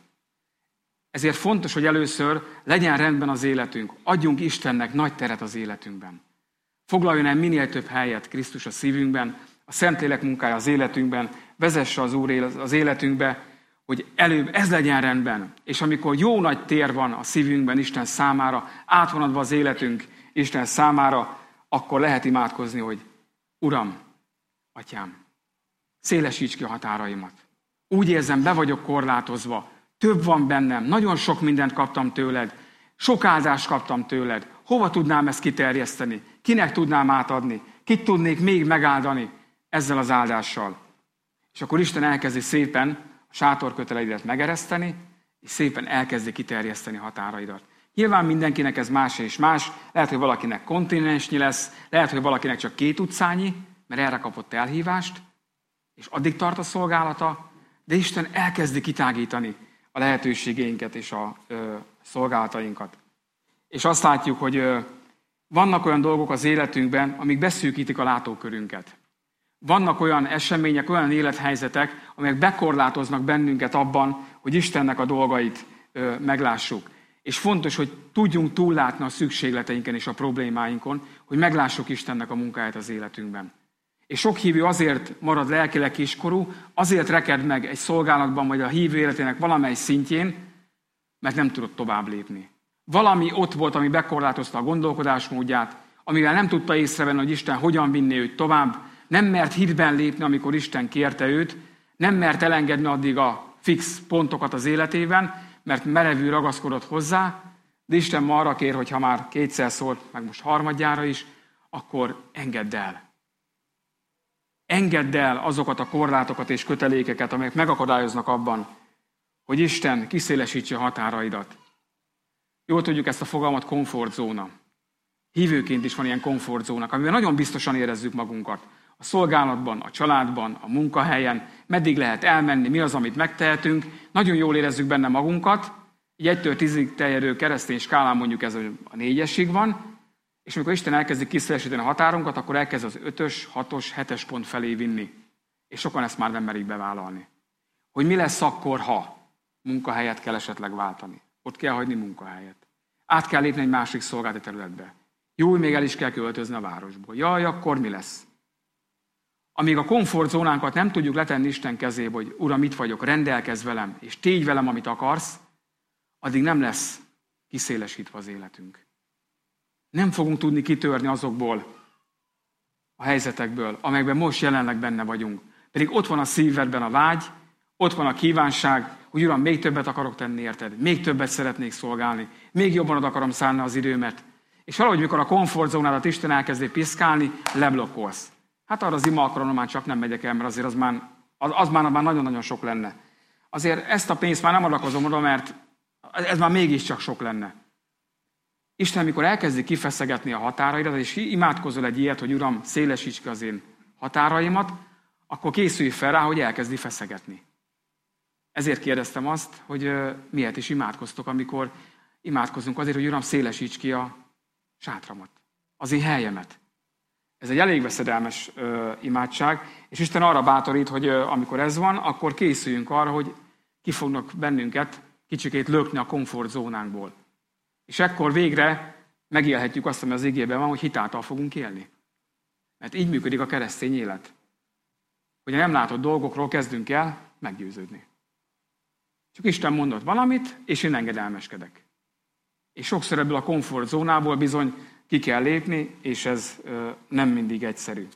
Ezért fontos, hogy először legyen rendben az életünk. Adjunk Istennek nagy teret az életünkben. Foglaljon el minél több helyet Krisztus a szívünkben, a Szentlélek munkája az életünkben, vezesse az Úr az életünkbe, hogy előbb ez legyen rendben. És amikor jó nagy tér van a szívünkben Isten számára, átvonadva az életünk Isten számára, akkor lehet imádkozni, hogy Uram, Atyám, szélesíts ki a határaimat. Úgy érzem, be vagyok korlátozva, több van bennem, nagyon sok mindent kaptam tőled, sok áldást kaptam tőled. Hova tudnám ezt kiterjeszteni? Kinek tudnám átadni? Kit tudnék még megáldani ezzel az áldással? És akkor Isten elkezdi szépen a sátorköteleidet megereszteni, és szépen elkezdi kiterjeszteni határaidat. Nyilván mindenkinek ez más és más. Lehet, hogy valakinek kontinensnyi lesz, lehet, hogy valakinek csak 2 utcányi, mert erre kapott elhívást, és addig tart a szolgálata, de Isten elkezdi kitágítani a lehetőségeinket és a szolgálatainkat. És azt látjuk, hogy vannak olyan dolgok az életünkben, amik beszűkítik a látókörünket. Vannak olyan események, olyan élethelyzetek, amelyek bekorlátoznak bennünket abban, hogy Istennek a dolgait meglássuk. És fontos, hogy tudjunk túllátni a szükségleteinken és a problémáinkon, hogy meglássuk Istennek a munkáját az életünkben. És sok hívő azért marad lelkileg kiskorú, azért reked meg egy szolgálatban, vagy a hívő életének valamely szintjén, mert nem tudott tovább lépni. Valami ott volt, ami bekorlátozta a gondolkodásmódját, amivel nem tudta észrevenni, hogy Isten hogyan vinné őt tovább, nem mert hitben lépni, amikor Isten kérte őt, nem mert elengedni addig a fix pontokat az életében, mert merevül ragaszkodott hozzá, de Isten ma arra kér, hogy ha már 2-szer szólt, meg most 3. is, akkor engedd el. Engedd el azokat a korlátokat és kötelékeket, amelyek megakadályoznak abban, hogy Isten kiszélesítse a határaidat. Jól tudjuk ezt a fogalmat, komfortzóna. Hívőként is van ilyen komfortzónak, amiben nagyon biztosan érezzük magunkat. A szolgálatban, a családban, a munkahelyen, meddig lehet elmenni, mi az, amit megtehetünk. Nagyon jól érezzük benne magunkat. Így 1-től 10-ig terjedő keresztény skálán mondjuk ez a 4-esig van, és amikor Isten elkezdi kiszélesíteni a határunkat, akkor elkezd az 5-ös, 6-os, 7-es pont felé vinni. És sokan ezt már nem merik bevállalni. Hogy mi lesz akkor, ha munkahelyet kell esetleg váltani. Ott kell hagyni munkahelyet. Át kell lépni egy másik szolgálati területbe. Jó, még el is kell költözni a városból. Jaj, akkor mi lesz? Amíg a komfortzónánkat nem tudjuk letenni Isten kezébe, hogy Uram, itt vagyok, rendelkezz velem, és tégy velem, amit akarsz, addig nem lesz kiszélesítve az életünk. Nem fogunk tudni kitörni azokból a helyzetekből, amelyekben most jelenleg benne vagyunk. Pedig ott van a szívedben a vágy, ott van a kívánság, hogy Uram, még többet akarok tenni érted, még többet szeretnék szolgálni, még jobban oda akarom szánni az időmet. És valahogy, mikor a komfortzónádat Isten elkezdi piszkálni, leblokkolsz. Hát arra az ima alkalomra már csak nem megyek el, mert azért az már nagyon-nagyon sok lenne. Azért ezt a pénzt már nem adakozom oda, mert ez már mégiscsak sok lenne. Isten, mikor elkezdi kifeszegetni a határaidat, és imádkozol egy ilyet, hogy Uram, szélesíts ki az én határaimat, akkor készülj fel rá, hogy elkezdi feszegetni. Ezért kérdeztem azt, hogy miért is imádkoztok, amikor imádkozunk azért, hogy Uram, szélesíts ki a sátramat, az én helyemet. Ez egy elég veszedelmes imádság, és Isten arra bátorít, hogy amikor ez van, akkor készüljünk arra, hogy ki fognak bennünket kicsikét lökni a komfortzónánkból. És ekkor végre megélhetjük azt, ami az igében van, hogy hitáltal fogunk élni. Mert így működik a keresztény élet. Hogy a nem látott dolgokról kezdünk el meggyőződni. Csak Isten mondott valamit, és én engedelmeskedek. És sokszor ebből a komfortzónából bizony ki kell lépni, és ez nem mindig egyszerű.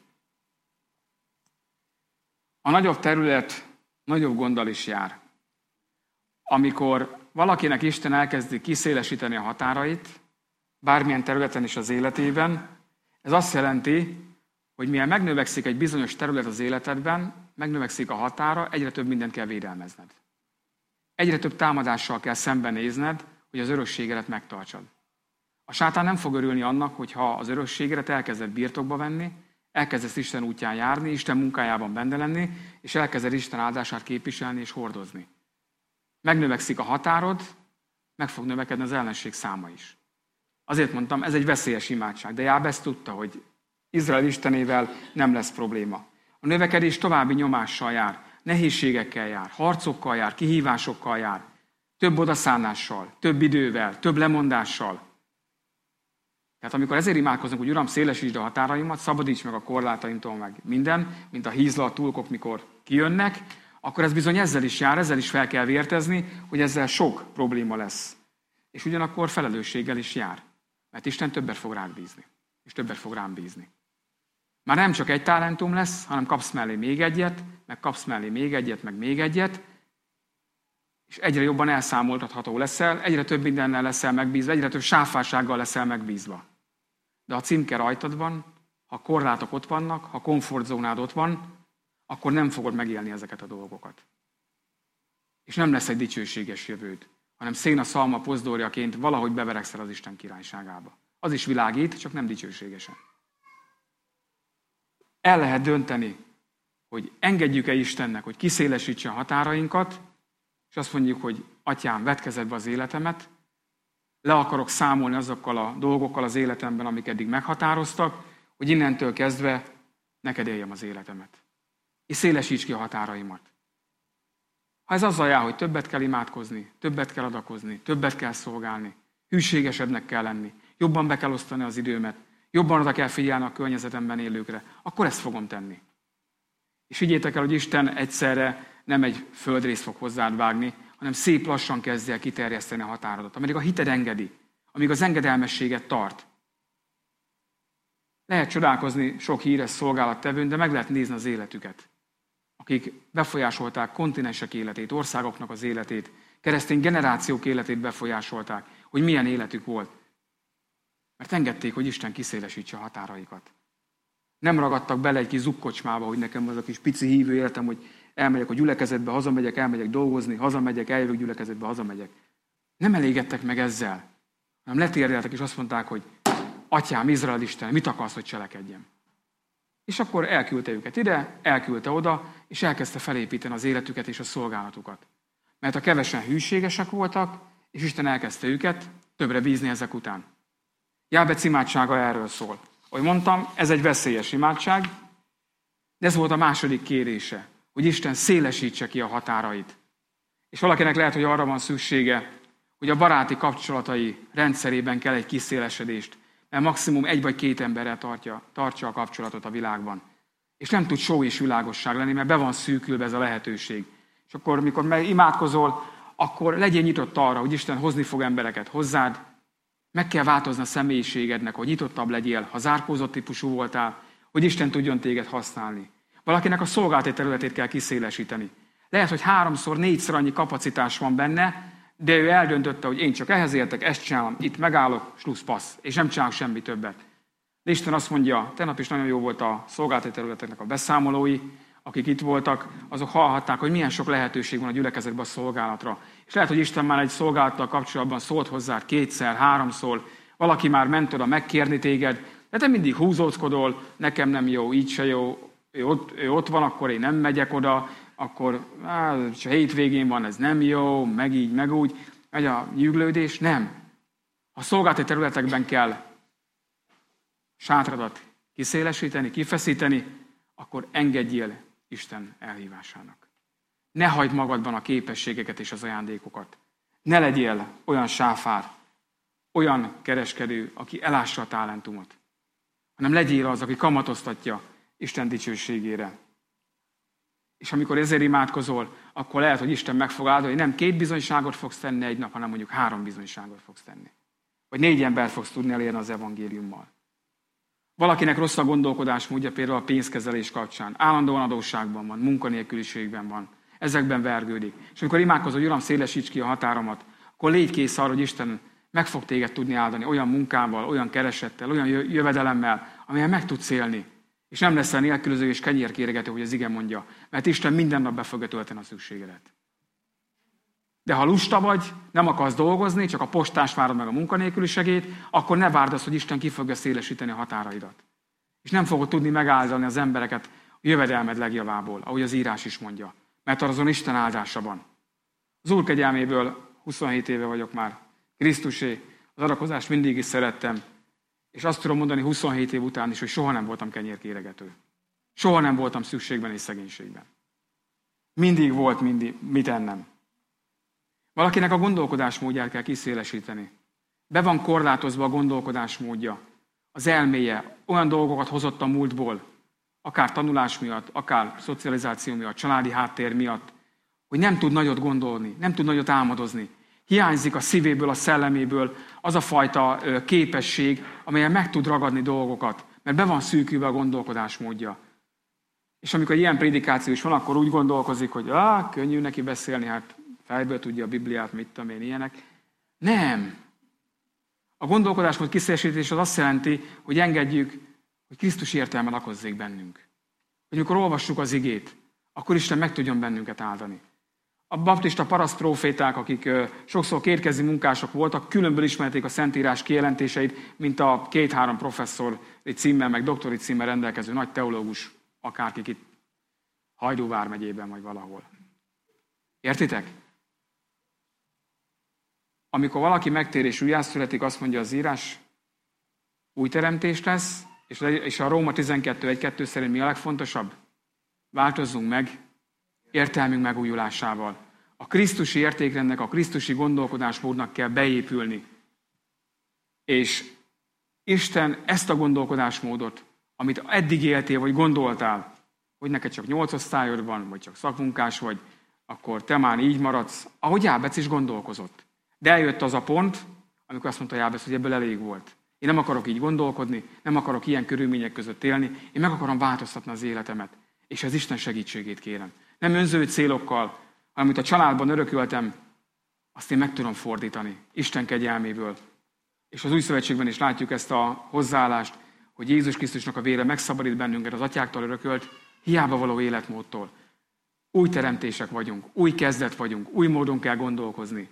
A nagyobb terület nagyobb gonddal is jár. Amikor valakinek Isten elkezdi kiszélesíteni a határait, bármilyen területen is az életében. Ez azt jelenti, hogy mivel megnövekszik egy bizonyos terület az életedben, megnövekszik a határa, egyre több mindent kell védelmezned. Egyre több támadással kell szembenézned, hogy az örökségedet megtartsad. A sátán nem fog örülni annak, hogyha az örökségedet elkezded birtokba venni, elkezdesz Isten útján járni, Isten munkájában benne lenni, és elkezded Isten áldását képviselni és hordozni. Megnövekszik a határod, meg fog növekedni az ellenség száma is. Azért mondtam, ez egy veszélyes imádság, de Jábesz tudta, hogy Izrael Istenével nem lesz probléma. A növekedés további nyomással jár, nehézségekkel jár, harcokkal jár, kihívásokkal jár, több odaszánással, több idővel, több lemondással. Tehát amikor ezért imádkozunk, hogy Uram, szélesítsd a határaimat, szabadíts meg a korlátaimtól, meg minden, mint a hízla, a tulkok, mikor kijönnek, akkor ez bizony ezzel is jár, ezzel is fel kell vértezni, hogy ezzel sok probléma lesz. És ugyanakkor felelősséggel is jár, mert Isten többet fog rád bízni, és többet fog rám bízni. Már nem csak egy talentum lesz, hanem kapsz mellé még egyet, meg kapsz mellé még egyet, meg még egyet, és egyre jobban elszámoltatható leszel, egyre több mindennel leszel megbízva, egyre több sáfársággal leszel megbízva. De ha a címke rajtad van, ha korlátok ott vannak, ha komfortzónád ott van, akkor nem fogod megélni ezeket a dolgokat. És nem lesz egy dicsőséges jövőd, hanem széna szalma pozdorjaként valahogy beverekszel az Isten királyságába. Az is világít, csak nem dicsőségesen. El lehet dönteni, hogy engedjük-e Istennek, hogy kiszélesítse a határainkat, és azt mondjuk, hogy Atyám, vedd kezedbe az életemet, le akarok számolni azokkal a dolgokkal az életemben, amik eddig meghatároztak, hogy innentől kezdve neked éljem az életemet. És szélesíts ki a határaimat. Ha ez azzal jár, hogy többet kell imádkozni, többet kell adakozni, többet kell szolgálni, hűségesebbnek kell lenni, jobban be kell osztani az időmet, jobban oda kell figyelni a környezetemben élőkre, akkor ezt fogom tenni. És higgyétek el, hogy Isten egyszerre nem egy földrészt fog hozzád vágni, hanem szép lassan kezdje el kiterjeszteni a határodat, amíg a hited engedi, amíg az engedelmességet tart. Lehet csodálkozni sok híres szolgálattevőn, de meg lehet nézni az életüket, akik befolyásolták kontinensek életét, országoknak az életét, keresztény generációk életét befolyásolták, hogy milyen életük volt. Mert engedték, hogy Isten kiszélesítse a határaikat. Nem ragadtak bele egy kis zugkocsmába, hogy nekem az a kis pici hívő életem, hogy elmegyek a gyülekezetbe, hazamegyek, elmegyek dolgozni, hazamegyek, eljövök gyülekezetbe, hazamegyek. Nem elégedtek meg ezzel, hanem letérdeltek és azt mondták, hogy Atyám, Izrael Isten, mit akarsz, hogy cselekedjem? És akkor elküldte őket ide, elküldte oda, és elkezdte felépíteni az életüket és a szolgálatukat. Mert a kevesen hűségesek voltak, és Isten elkezdte őket többre bízni ezek után. Jábec imádsága erről szól. Ahogy mondtam, ez egy veszélyes imádság, de ez volt a második kérése, hogy Isten szélesítse ki a határait. És valakinek lehet, hogy arra van szüksége, hogy a baráti kapcsolatai rendszerében kell egy kiszélesedést, mert maximum 1 vagy 2 emberrel tartja a kapcsolatot a világban. És nem tud show és világosság lenni, mert be van szűkülve ez a lehetőség. És akkor, mikor imádkozol, akkor legyél nyitott arra, hogy Isten hozni fog embereket hozzád, meg kell változni a személyiségednek, hogy nyitottabb legyél, ha zárkózott típusú voltál, hogy Isten tudjon téged használni. Valakinek a szolgálati területét kell kiszélesíteni. Lehet, hogy 3-szor, 4-szer annyi kapacitás van benne, de ő eldöntötte, hogy én csak ehhez értek, ezt csinálom, itt megállok, slusz passz, és nem csinálok semmi többet. De Isten azt mondja, tegnap is nagyon jó volt a szolgálati területeknek a beszámolói, akik itt voltak, azok hallhatták, hogy milyen sok lehetőség van a gyülekezetben a szolgálatra. És lehet, hogy Isten már egy szolgálattal kapcsolatban szólt hozzád 2-szer, 3-szor, valaki már ment oda megkérni téged, de te mindig húzózkodol, nekem nem jó, így se jó, ő ott van, akkor én nem megyek oda, akkor ha hétvégén van, ez nem jó, meg így, meg úgy, megy a nyüglődés, nem. Ha szolgálati területekben kell sátradat kiszélesíteni, kifeszíteni, akkor engedjél Isten elhívásának. Ne hagyd magadban a képességeket és az ajándékokat. Ne legyél olyan sáfár, olyan kereskedő, aki elássa a talentumot, hanem legyél az, aki kamatoztatja Isten dicsőségére. És amikor ezért imádkozol, akkor lehet, hogy Isten meg fog áldani, hogy nem 2 bizonyságot fogsz tenni egy nap, hanem mondjuk 3 bizonyságot fogsz tenni. Vagy 4 embert fogsz tudni elérni az evangéliummal. Valakinek rossz a gondolkodásmódja például a pénzkezelés kapcsán. Állandóan adósságban van, munkanélküliségben van. Ezekben vergődik. És amikor imádkozol, hogy Uram, szélesíts ki a határomat, akkor légy kész arra, hogy Isten meg fog téged tudni áldani olyan munkával, olyan keresettel, olyan jövedelemmel, amelyen meg tudsz élni. És nem leszel nélkülöző és kenyérkéregető, hogy az ige mondja. Mert Isten minden nap be fogja tölteni a szükségedet. De ha lusta vagy, nem akarsz dolgozni, csak a postást várod meg a munkanélküli segélyt, akkor ne várd azt, hogy Isten ki fogja szélesíteni a határaidat. És nem fogod tudni megáldani az embereket a jövedelmed legjavából, ahogy az írás is mondja. Mert azon Isten áldása van. Az Úr kegyelméből 27 éve vagyok már Krisztusé, az adakozást mindig is szerettem, és azt tudom mondani 27 év után is, hogy soha nem voltam kenyérkéregető. Soha nem voltam szükségben és szegénységben. Mindig volt mit ennem. Valakinek a gondolkodásmódját kell kiszélesíteni. Be van korlátozva a gondolkodásmódja, az elméje, olyan dolgokat hozott a múltból, akár tanulás miatt, akár szocializáció miatt, családi háttér miatt, hogy nem tud nagyot gondolni, nem tud nagyot álmodozni. Hiányzik a szívéből, a szelleméből az a fajta képesség, amelyen meg tud ragadni dolgokat, mert be van szűkülve a gondolkodásmódja. És amikor ilyen prédikáció is van, akkor úgy gondolkozik, hogy könnyű neki beszélni, hát fejből tudja a Bibliát, mit tudom én, ilyenek. Nem. A gondolkodásmód kiszélesítés az azt jelenti, hogy engedjük, hogy Krisztus értelme lakozzék bennünk. Hogy amikor olvassuk az igét, akkor Isten meg tudjon bennünket áldani. A baptista parasztpróféták, akik sokszor kétkezi munkások voltak, különből ismerték a Szentírás kijelentéseit, mint a 2-3 professzori címmel, meg doktori címmel rendelkező nagy teológus, akárkik itt Hajdú vármegyében, vagy valahol. Értitek? Amikor valaki megtér és újjászületik, azt mondja az írás, új teremtés lesz, és a Róma 12.1.2 szerint mi a legfontosabb? Változzunk meg értelmünk megújulásával. A krisztusi értékrendnek, a krisztusi gondolkodásmódnak kell beépülni. És Isten ezt a gondolkodásmódot, amit eddig éltél, vagy gondoltál, hogy neked csak 8 osztályod van, vagy csak szakmunkás vagy, akkor te már így maradsz, ahogy Jábec is gondolkozott. De eljött az a pont, amikor azt mondta Jábec, hogy ebből elég volt. Én nem akarok így gondolkodni, nem akarok ilyen körülmények között élni, én meg akarom változtatni az életemet. És az Isten segítségét kérem. Nem önző célokkal, hanem amit a családban örököltem, azt én meg tudom fordítani Isten kegyelméből. És az új szövetségben is látjuk ezt a hozzáállást, hogy Jézus Krisztusnak a vére megszabadít bennünket az atyáktól örökölt, hiába való életmódtól. Új teremtések vagyunk, új kezdet vagyunk, új módon kell gondolkozni.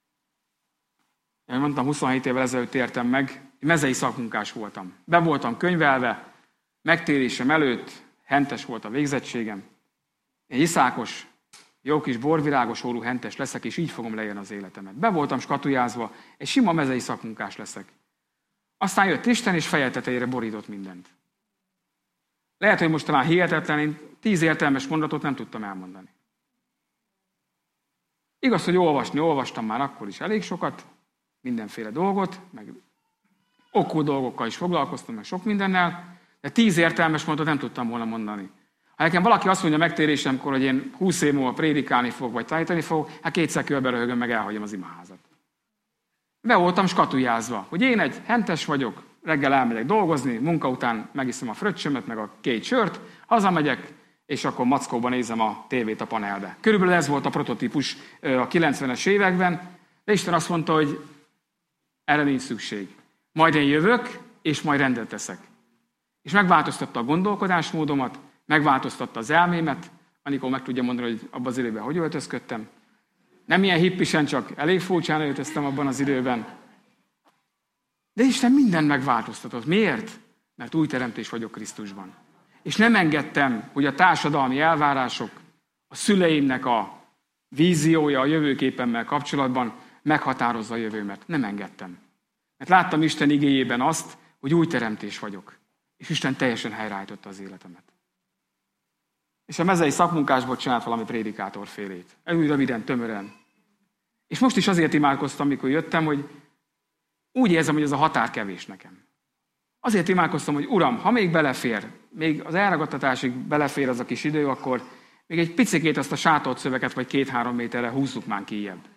Én mondtam, 27 évvel ezelőtt értem meg, mezei szakmunkás voltam. Be voltam könyvelve, megtérésem előtt, hentes volt a végzettségem. Én iszákos, jó kis borvirágos órú hentes leszek, és így fogom leélni az életemet. Be voltam skatujázva, egy sima mezei szakmunkás leszek. Aztán jött Isten, és feje tetejére borított mindent. Lehet, hogy most talán hihetetlen, én 10 értelmes mondatot nem tudtam elmondani. Igaz, hogy olvastam már akkor is elég sokat, mindenféle dolgot, meg okú dolgokkal is foglalkoztam, meg sok mindennel, de 10 értelmes mondatot nem tudtam volna mondani. Ha nekem valaki azt mondja megtérésemkor, hogy én 20 év múlva prédikálni fogok, vagy tanítani fogok, hát 2-szer körbe röhögöm, meg elhagyom az imaházat. Be voltam skatujázva, hogy én egy hentes vagyok, reggel elmegyek dolgozni, munka után megiszom a fröccsömet, meg a 2 sört, hazamegyek, és akkor mackóban nézem a tévét a panelbe. Körülbelül ez volt a prototípus a 90-es években, de Isten azt mondta, hogy erre nincs szükség. Majd én jövök, és majd rendet teszek. És megváltoztatta a gondolkodásmódomat, megváltoztatta az elmémet, Anikó meg tudja mondani, hogy abban az időben hogy öltözködtem. Nem ilyen hippisen, csak elég furcsán öltöztem abban az időben. De Isten mindent megváltoztatott. Miért? Mert új teremtés vagyok Krisztusban. És nem engedtem, hogy a társadalmi elvárások, a szüleimnek a víziója, a jövőképemmel kapcsolatban meghatározza a jövőmet. Nem engedtem. Mert láttam Isten igéjében azt, hogy új teremtés vagyok. És Isten teljesen helyreállította az életemet. És a mezei szakmunkásból csinált valami prédikátorfélét. Úgy röviden, tömören. És most is azért imádkoztam, mikor jöttem, hogy úgy érzem, hogy ez a határ kevés nekem. Azért imádkoztam, hogy Uram, ha még belefér, még az elragadtatásig belefér az a kis idő, akkor még egy picikét azt a sátolt szöveget, vagy 2-3 méterre húzzuk már kijjebb.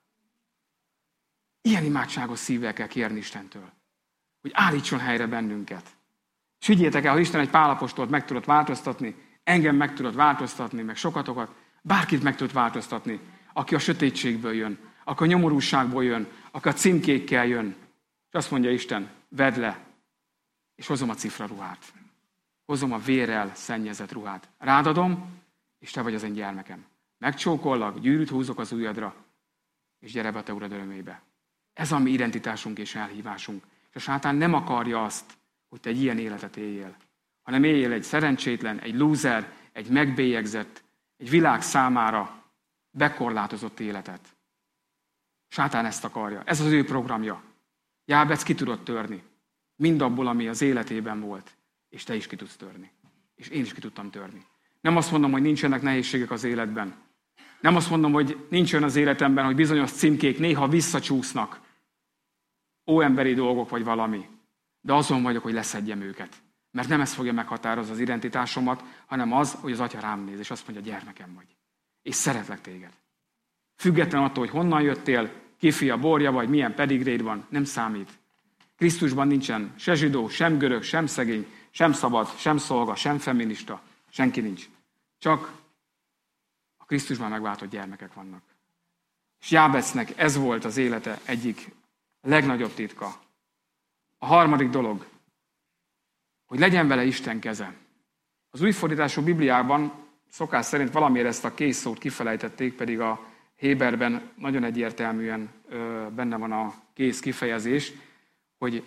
Ilyen imádságos szívvel kell kérni Istentől, hogy állítson helyre bennünket. És higgyétek el, ha Isten egy Pál apostolt meg tudott változtatni, engem meg tudott változtatni, meg sokatokat, bárkit meg tudott változtatni, aki a sötétségből jön, akkor nyomorúságból jön, akkor címkékkel jön. És azt mondja Isten, vedd le, és hozom a cifraruhát. Hozom a vérrel szennyezett ruhát. Rád adom, és te vagy az én gyermekem. Megcsókollak, gyűrűt húzok az ujjadra, és gyere be a te urad örömébe. Ez a mi identitásunk és elhívásunk. És a sátán nem akarja azt, hogy te egy ilyen életet éljél, hanem éljél egy szerencsétlen, egy lúzer, egy megbélyegzett, egy világ számára bekorlátozott életet. Sátán ezt akarja. Ez az ő programja. Jábec ki tudott törni. Mindabból, ami az életében volt. És te is ki tudsz törni. És én is ki tudtam törni. Nem azt mondom, hogy nincsenek nehézségek az életben. Nem azt mondom, hogy nincs olyan az életemben, hogy bizonyos címkék néha visszacsúsznak. Óemberi dolgok vagy valami. De azon vagyok, hogy leszedjem őket. Mert nem ez fogja meghatározni az identitásomat, hanem az, hogy az Atya rám néz, és azt mondja, gyermekem vagy. És szeretlek téged. Független attól, hogy honnan jöttél, ki fia, borja vagy, milyen pedigréd van, nem számít. Krisztusban nincsen se zsidó, sem görög, sem szegény, sem szabad, sem szolga, sem feminista. Senki nincs. Csak a Krisztusban megváltott gyermekek vannak. És Jábecnek ez volt az élete egyik legnagyobb titka. A harmadik dolog, hogy legyen vele Isten keze. Az újfordítású Bibliában szokás szerint valamiért ezt a kész szót kifelejtették, pedig a Héberben nagyon egyértelműen benne van a kész kifejezés, hogy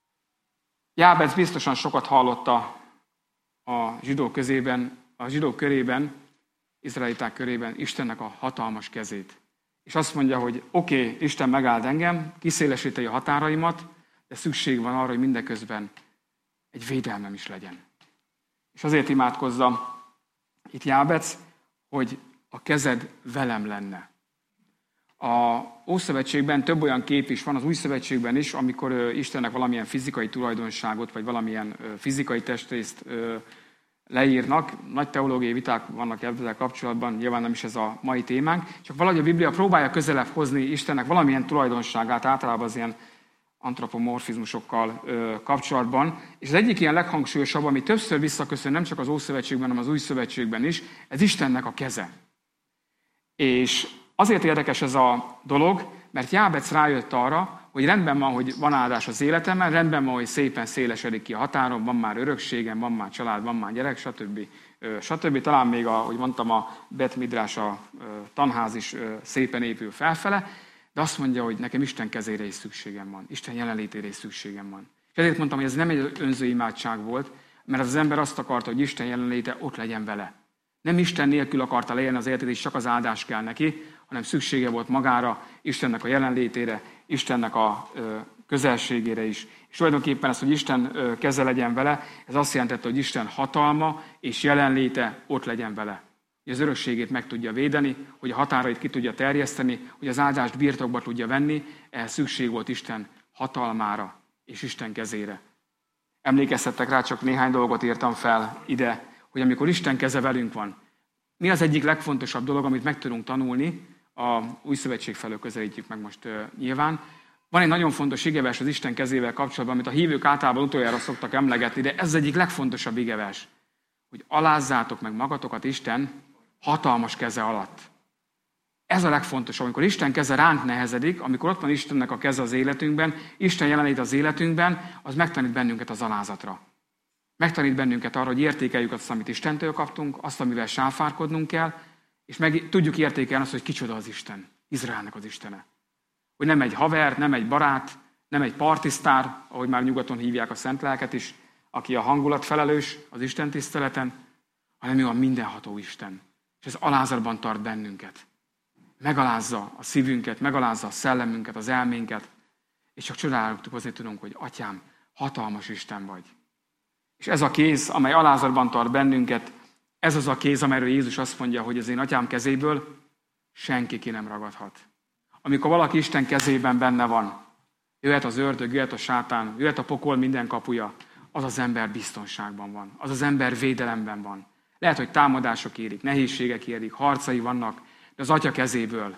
Jábec biztosan sokat hallotta a zsidók körében, izraeliták körében Istennek a hatalmas kezét. És azt mondja, hogy oké, Isten megáld engem, kiszélesíti a határaimat, de szükség van arra, hogy mindeközben egy védelmem is legyen. És azért imádkozza itt Jábec, hogy a kezed velem lenne. A Ószövetségben több olyan kép is van, az Új Szövetségben is, amikor Istennek valamilyen fizikai tulajdonságot, vagy valamilyen fizikai testrészt leírnak. Nagy teológiai viták vannak ezzel kapcsolatban, nyilván nem is ez a mai témánk, csak valahogy a Biblia próbálja közelebb hozni Istennek valamilyen tulajdonságát, általában az ilyen antropomorfizmusokkal kapcsolatban. És az egyik ilyen leghangsúlyosabb, ami többször visszaköszön, nem csak az Ószövetségben, hanem az Új Szövetségben is, ez Istennek a keze. És azért érdekes ez a dolog, mert Jábec rájött arra, hogy rendben van, hogy van áldás az életemben, rendben van, hogy szépen szélesedik ki a határon, van már örökségem, van már család, van már gyerek, stb. Talán még, ahogy mondtam, a Bet Midrás, a tanház is szépen épül felfele, de azt mondja, hogy nekem Isten kezére is szükségem van, Isten jelenlétére is szükségem van. És ezért mondtam, hogy ez nem egy önző imádság volt, mert az ember azt akarta, hogy Isten jelenléte ott legyen vele. Nem Isten nélkül akarta leélni az életét, és csak az áldás kell neki, hanem szüksége volt magára, Istennek a jelenlétére, Istennek a közelségére is. És tulajdonképpen ez, hogy Isten keze legyen vele, ez azt jelentette, hogy Isten hatalma és jelenléte ott legyen vele. Hogy az örökségét meg tudja védeni, hogy a határait ki tudja terjeszteni, hogy az áldást birtokba tudja venni, ehhez szükség volt Isten hatalmára és Isten kezére. Emlékeztettek rá, csak néhány dolgot írtam fel ide, hogy amikor Isten keze velünk van, mi az egyik legfontosabb dolog, amit meg tudunk tanulni, a Új Szövetség felől közelítjük meg most nyilván. Van egy nagyon fontos igevers az Isten kezével kapcsolatban, amit a hívők általában utoljára szoktak emlegetni, de ez az egyik legfontosabb igevers, hogy alázzátok meg magatokat Isten hatalmas keze alatt. Ez a legfontosabb, amikor Isten keze ránk nehezedik, amikor ott van Istennek a keze az életünkben, Isten jelenlét az életünkben, az megtanít bennünket az alázatra. Megtanít bennünket arra, hogy értékeljük azt, amit Istentől kaptunk, azt, amivel sáfárkodnunk kell, és meg tudjuk értékelni azt, hogy kicsoda az Isten, Izraelnek az Istene. Hogy nem egy haver, nem egy barát, nem egy partisztár, ahogy már nyugaton hívják a szent lelket is, aki a hangulat felelős az Isten tiszteleten, hanem ő a mindenható Isten. És ez alázatban tart bennünket. Megalázza a szívünket, megalázza a szellemünket, az elménket, és csak csodálatozni tudunk, hogy Atyám, hatalmas Isten vagy. És ez a kéz, amely alázatban tart bennünket, ez az a kéz, amelyről Jézus azt mondja, hogy az én Atyám kezéből senki ki nem ragadhat. Amikor valaki Isten kezében benne van, jöhet az ördög, jöhet a sátán, jöhet a pokol minden kapuja, az az ember biztonságban van, az az ember védelemben van. Lehet, hogy támadások érik, nehézségek érik, harcai vannak, de az Atya kezéből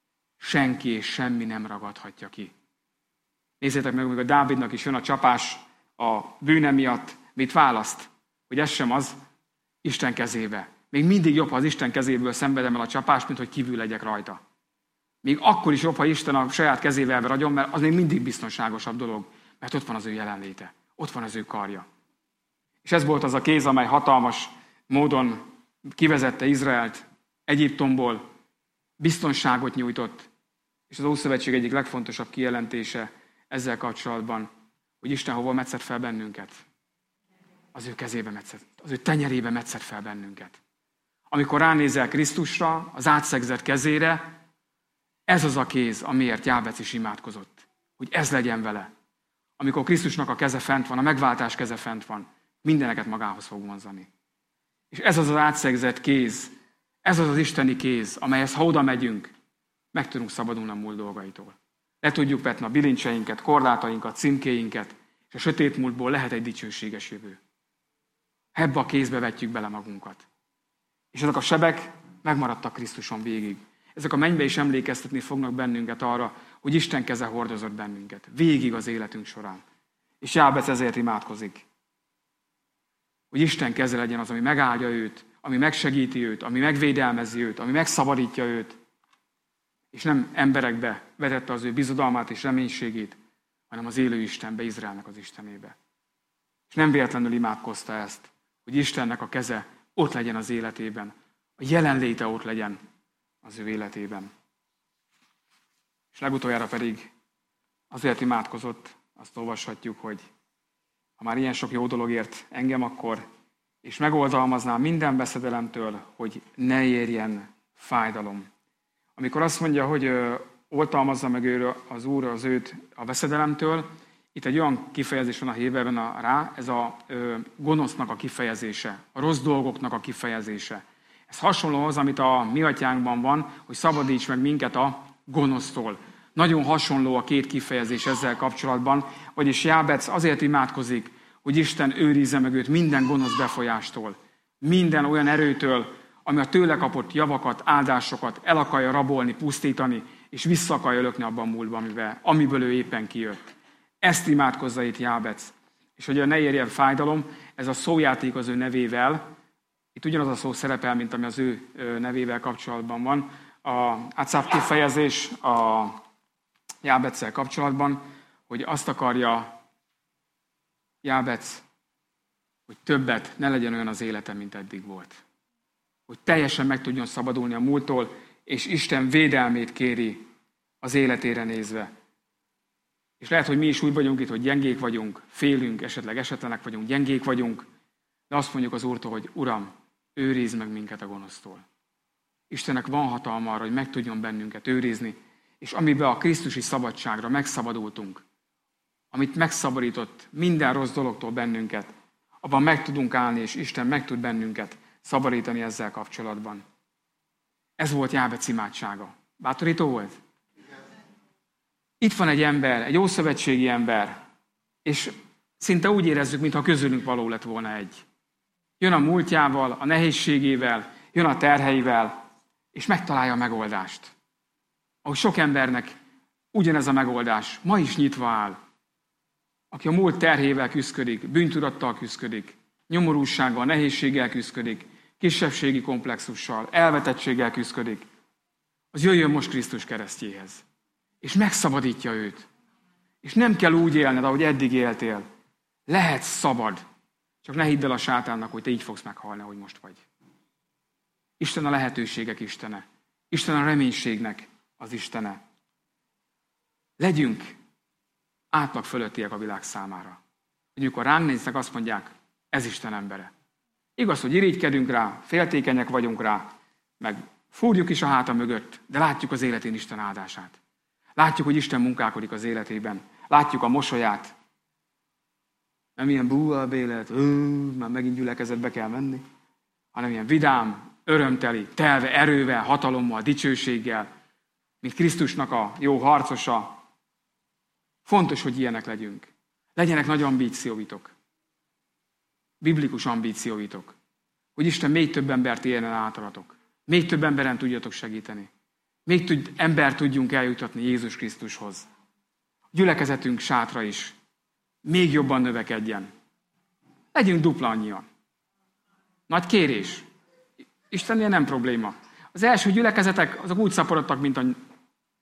senki és semmi nem ragadhatja ki. Nézzétek meg, hogy a Dávidnak is jön a csapás a bűne miatt, mit választ? Hogy ez sem az, Isten kezébe. Még mindig jobb, ha az Isten kezéből szenvedem el a csapást, mint hogy kívül legyek rajta. Még akkor is jobb, ha Isten a saját kezével ragyom, mert az még mindig biztonságosabb dolog, mert ott van az ő jelenléte, ott van az ő karja. És ez volt az a kéz, amely hatalmas módon kivezette Izraelt Egyiptomból, biztonságot nyújtott, és az Ószövetség egyik legfontosabb kijelentése ezzel kapcsolatban, hogy Isten hova metszett fel bennünket? Az ő kezébe metszett, az ő tenyerébe metszett fel bennünket. Amikor ránézel Krisztusra, az átszegzett kezére, ez az a kéz, amiért Jábec is imádkozott, hogy ez legyen vele. Amikor Krisztusnak a keze fent van, a megváltás keze fent van, mindeneket magához fog vonzani. És ez az az átszegzett kéz, ez az az isteni kéz, amelyhez, ha oda megyünk, meg tudunk szabadulni a múlt dolgaitól. Le tudjuk vetni a bilincseinket, korlátainkat, címkéinket, és a sötét múltból lehet egy dicsőséges jövő. Ebbe a kézbe vetjük bele magunkat. És ezek a sebek megmaradtak Krisztuson végig. Ezek a mennybe is emlékeztetni fognak bennünket arra, hogy Isten keze hordozott bennünket. Végig az életünk során. És Jábec ezért imádkozik. Hogy Isten keze legyen az, ami megáldja őt, ami megsegíti őt, ami megvédelmezi őt, ami megszabadítja őt. És nem emberekbe vetette az ő bizodalmát és reménységét, hanem az élő Istenbe, Izraelnek az Istenébe. És nem véletlenül imádkozta ezt, hogy Istennek a keze ott legyen az életében, a jelenléte ott legyen az ő életében. És legutoljára pedig azért imádkozott, azt olvashatjuk, hogy ha már ilyen sok jó dolog ért engem, akkor és megoldalmaznám minden veszedelemtől, hogy ne érjen fájdalom. Amikor azt mondja, hogy oltalmazza meg az Úr az őt a veszedelemtől, itt egy olyan kifejezés van a héberben rá, ez a gonosznak a kifejezése, a rossz dolgoknak a kifejezése. Ez hasonló az, amit a mi atyánkban van, hogy szabadíts meg minket a gonosztól. Nagyon hasonló a két kifejezés ezzel kapcsolatban, vagyis Jábec azért imádkozik, hogy Isten őrizze meg őt minden gonosz befolyástól, minden olyan erőtől, ami a tőle kapott javakat, áldásokat el akarja rabolni, pusztítani, és vissza akarja lökni abban a múltba, amiből ő éppen kijött. Ezt imádkozza itt Jábec. És hogy ne érjen fájdalom, ez a szójáték az ő nevével, itt ugyanaz a szó szerepel, mint ami az ő nevével kapcsolatban van. A átszáv kifejezés a Jábeccel kapcsolatban, hogy azt akarja Jábec, hogy többet ne legyen olyan az élete, mint eddig volt. Hogy teljesen meg tudjon szabadulni a múlttól, és Isten védelmét kéri az életére nézve. És lehet, hogy mi is úgy vagyunk itt, hogy gyengék vagyunk, félünk, esetleg esetlenek vagyunk, gyengék vagyunk, de azt mondjuk az Úrtól, hogy Uram, őrizd meg minket a gonosztól. Istennek van hatalma arra, hogy meg tudjon bennünket őrizni, és amiben a krisztusi szabadságra megszabadultunk, amit megszabadított minden rossz dologtól bennünket, abban meg tudunk állni, és Isten meg tud bennünket szabadítani ezzel kapcsolatban. Ez volt Jábec imádsága. Bátorító volt? Itt van egy ember, egy ószövetségi ember, és szinte úgy érezzük, mintha közülünk való lett volna egy. Jön a múltjával, a nehézségével, jön a terheivel, és megtalálja a megoldást. Ahogy sok embernek ugyanez a megoldás ma is nyitva áll. Aki a múlt terhével küszködik, bűntudattal küszködik, nyomorúsággal, nehézséggel küszködik, kisebbségi komplexussal, elvetettséggel küszködik, az jöjjön most Krisztus keresztjéhez. És megszabadítja őt. És nem kell úgy élned, ahogy eddig éltél. Lehetsz szabad. Csak ne hidd el a sátánnak, hogy te így fogsz meghalni, ahogy most vagy. Isten a lehetőségek istene. Isten a reménységnek az istene. Legyünk átlag fölöttiek a világ számára. Amikor ránk néznek, azt mondják, ez Isten embere. Igaz, hogy irigykedünk rá, féltékenyek vagyunk rá, meg fúrjuk is a háta mögött, de látjuk az életén Isten áldását. Látjuk, hogy Isten munkálkodik az életében. Látjuk a mosolyát. Nem ilyen búvabb élet, már megint gyülekezetbe kell menni, hanem ilyen vidám, örömteli, telve erővel, hatalommal, dicsőséggel, mint Krisztusnak a jó harcosa. Fontos, hogy ilyenek legyünk. Legyenek nagy ambícióitok. Biblikus ambícióitok. Hogy Isten még több embert éljen átalatok. Még több emberen tudjatok segíteni. Még több embert tudjunk eljutatni Jézus Krisztushoz. A gyülekezetünk sátra is még jobban növekedjen. Legyünk dupla annyian. Nagy kérés. Istennél nem probléma. Az első gyülekezetek azok úgy szaporodtak, mint a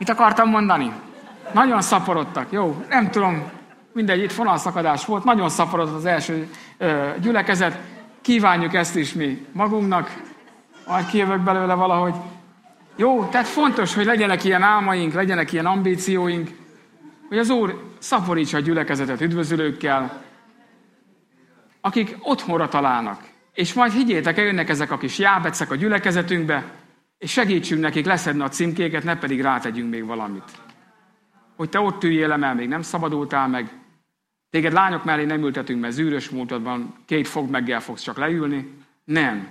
Mit akartam mondani? Nagyon szaporodtak. Jó, nem tudom, mindegy, itt fonalszakadás volt, nagyon szaporodott az első gyülekezet. Kívánjuk ezt is mi magunknak, majd kijövök belőle valahogy. Jó, tehát fontos, hogy legyenek ilyen álmaink, legyenek ilyen ambícióink, hogy az Úr szaporítsa a gyülekezetet üdvözülőkkel, akik otthonra találnak. És majd higgyétek el, jönnek ezek a kis jábecek a gyülekezetünkbe, és segítsünk nekik leszedni a címkéket, ne pedig rátegyünk még valamit. Hogy te ott üljél le, mert még nem szabadultál meg, téged lányok mellé nem ültetünk, mert zűrös múltadban 2 fogmeggel fogsz csak leülni. Nem.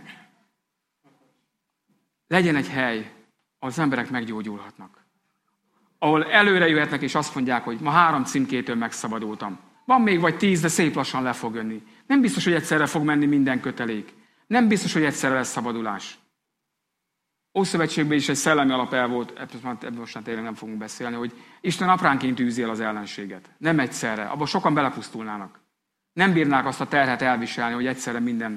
Legyen egy hely, ahol az emberek meggyógyulhatnak. Ahol előre jöhetnek, és azt mondják, hogy ma 3 címkétől megszabadultam. Van még vagy 10, de szép lassan le fog jönni. Nem biztos, hogy egyszerre fog menni minden kötelék. Nem biztos, hogy egyszerre lesz szabadulás. Ószövetségben is egy szellemi alapelv volt, ebből most tényleg nem fogunk beszélni, hogy Isten apránként űzi el az ellenséget. Nem egyszerre. Abban sokan belepusztulnának. Nem bírnák azt a terhet elviselni, hogy egyszerre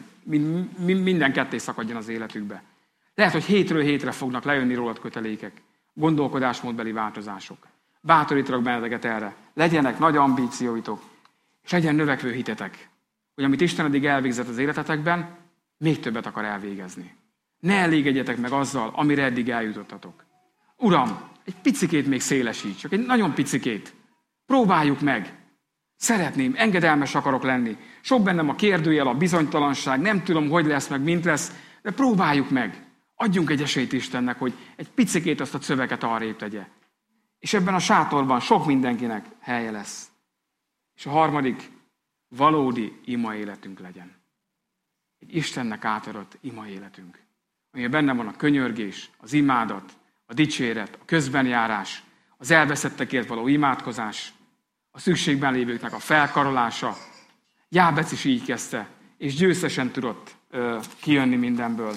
minden ketté szakadjon az életükbe. Lehet, hogy hétről hétre fognak lejönni rólad kötelékek, gondolkodásmódbeli változások. Bátorítalak benneteket erre. Legyenek nagy ambícióitok, és legyen növekvő hitetek, hogy amit Isten eddig elvégzett az életetekben, még többet akar elvégezni. Ne elégedjetek meg azzal, amire eddig eljutottatok. Uram, egy picikét még szélesíts, csak egy nagyon picikét. Próbáljuk meg. Szeretném, engedelmes akarok lenni. Sok bennem a kérdőjel, a bizonytalanság, nem tudom, hogy lesz, meg mint lesz, de próbáljuk meg. Adjunk egy esélyt Istennek, hogy egy picikét azt a szöveket arrébb tegye. És ebben a sátorban sok mindenkinek helye lesz. És a harmadik, valódi ima életünk legyen. Egy Istennek átadott ima életünk. Amiben benne van a könyörgés, az imádat, a dicséret, a közbenjárás, az elveszettekért való imádkozás, a szükségben lévőknek a felkarolása. Jábec is így kezdte, és győztesen tudott kijönni mindenből.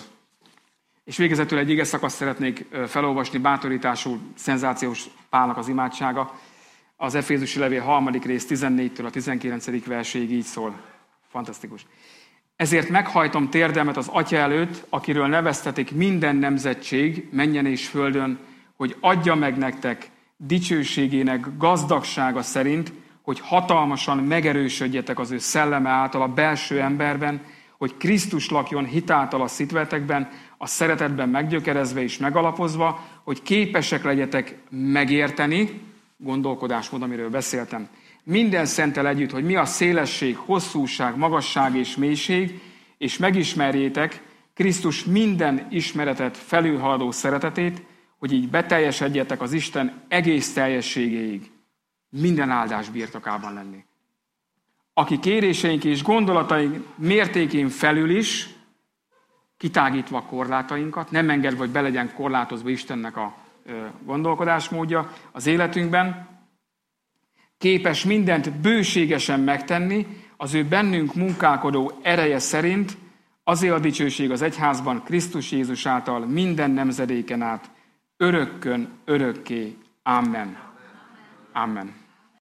És végezetül egy igeszakaszt szeretnék felolvasni, bátorításul, szenzációs Pálnak az imádsága. Az Efézusi levél 3. rész 14-től a 19. verséig így szól. Fantasztikus. Ezért meghajtom térdemet az Atya előtt, akiről neveztetik minden nemzetség, mennyen és földön, hogy adja meg nektek dicsőségének gazdagsága szerint, hogy hatalmasan megerősödjetek az ő szelleme által a belső emberben, hogy Krisztus lakjon hitáltal a szívetekben, a szeretetben meggyökerezve és megalapozva, hogy képesek legyetek megérteni, gondolkodásmód, amiről beszéltem, minden szenttel együtt, hogy mi a szélesség, hosszúság, magasság és mélység, és megismerjétek Krisztus minden ismeretet felülhaladó szeretetét, hogy így beteljesedjetek az Isten egész teljességéig, minden áldás birtokában lenni. Aki kéréseink és gondolataink mértékén felül is, kitágítva a korlátainkat, nem engedve, hogy be legyen korlátozva Istennek a gondolkodásmódja az életünkben, képes mindent bőségesen megtenni, az ő bennünk munkálkodó ereje szerint, azért a dicsőség az egyházban Krisztus Jézus által minden nemzedéken át, örökkön, örökké. Amen. Amen.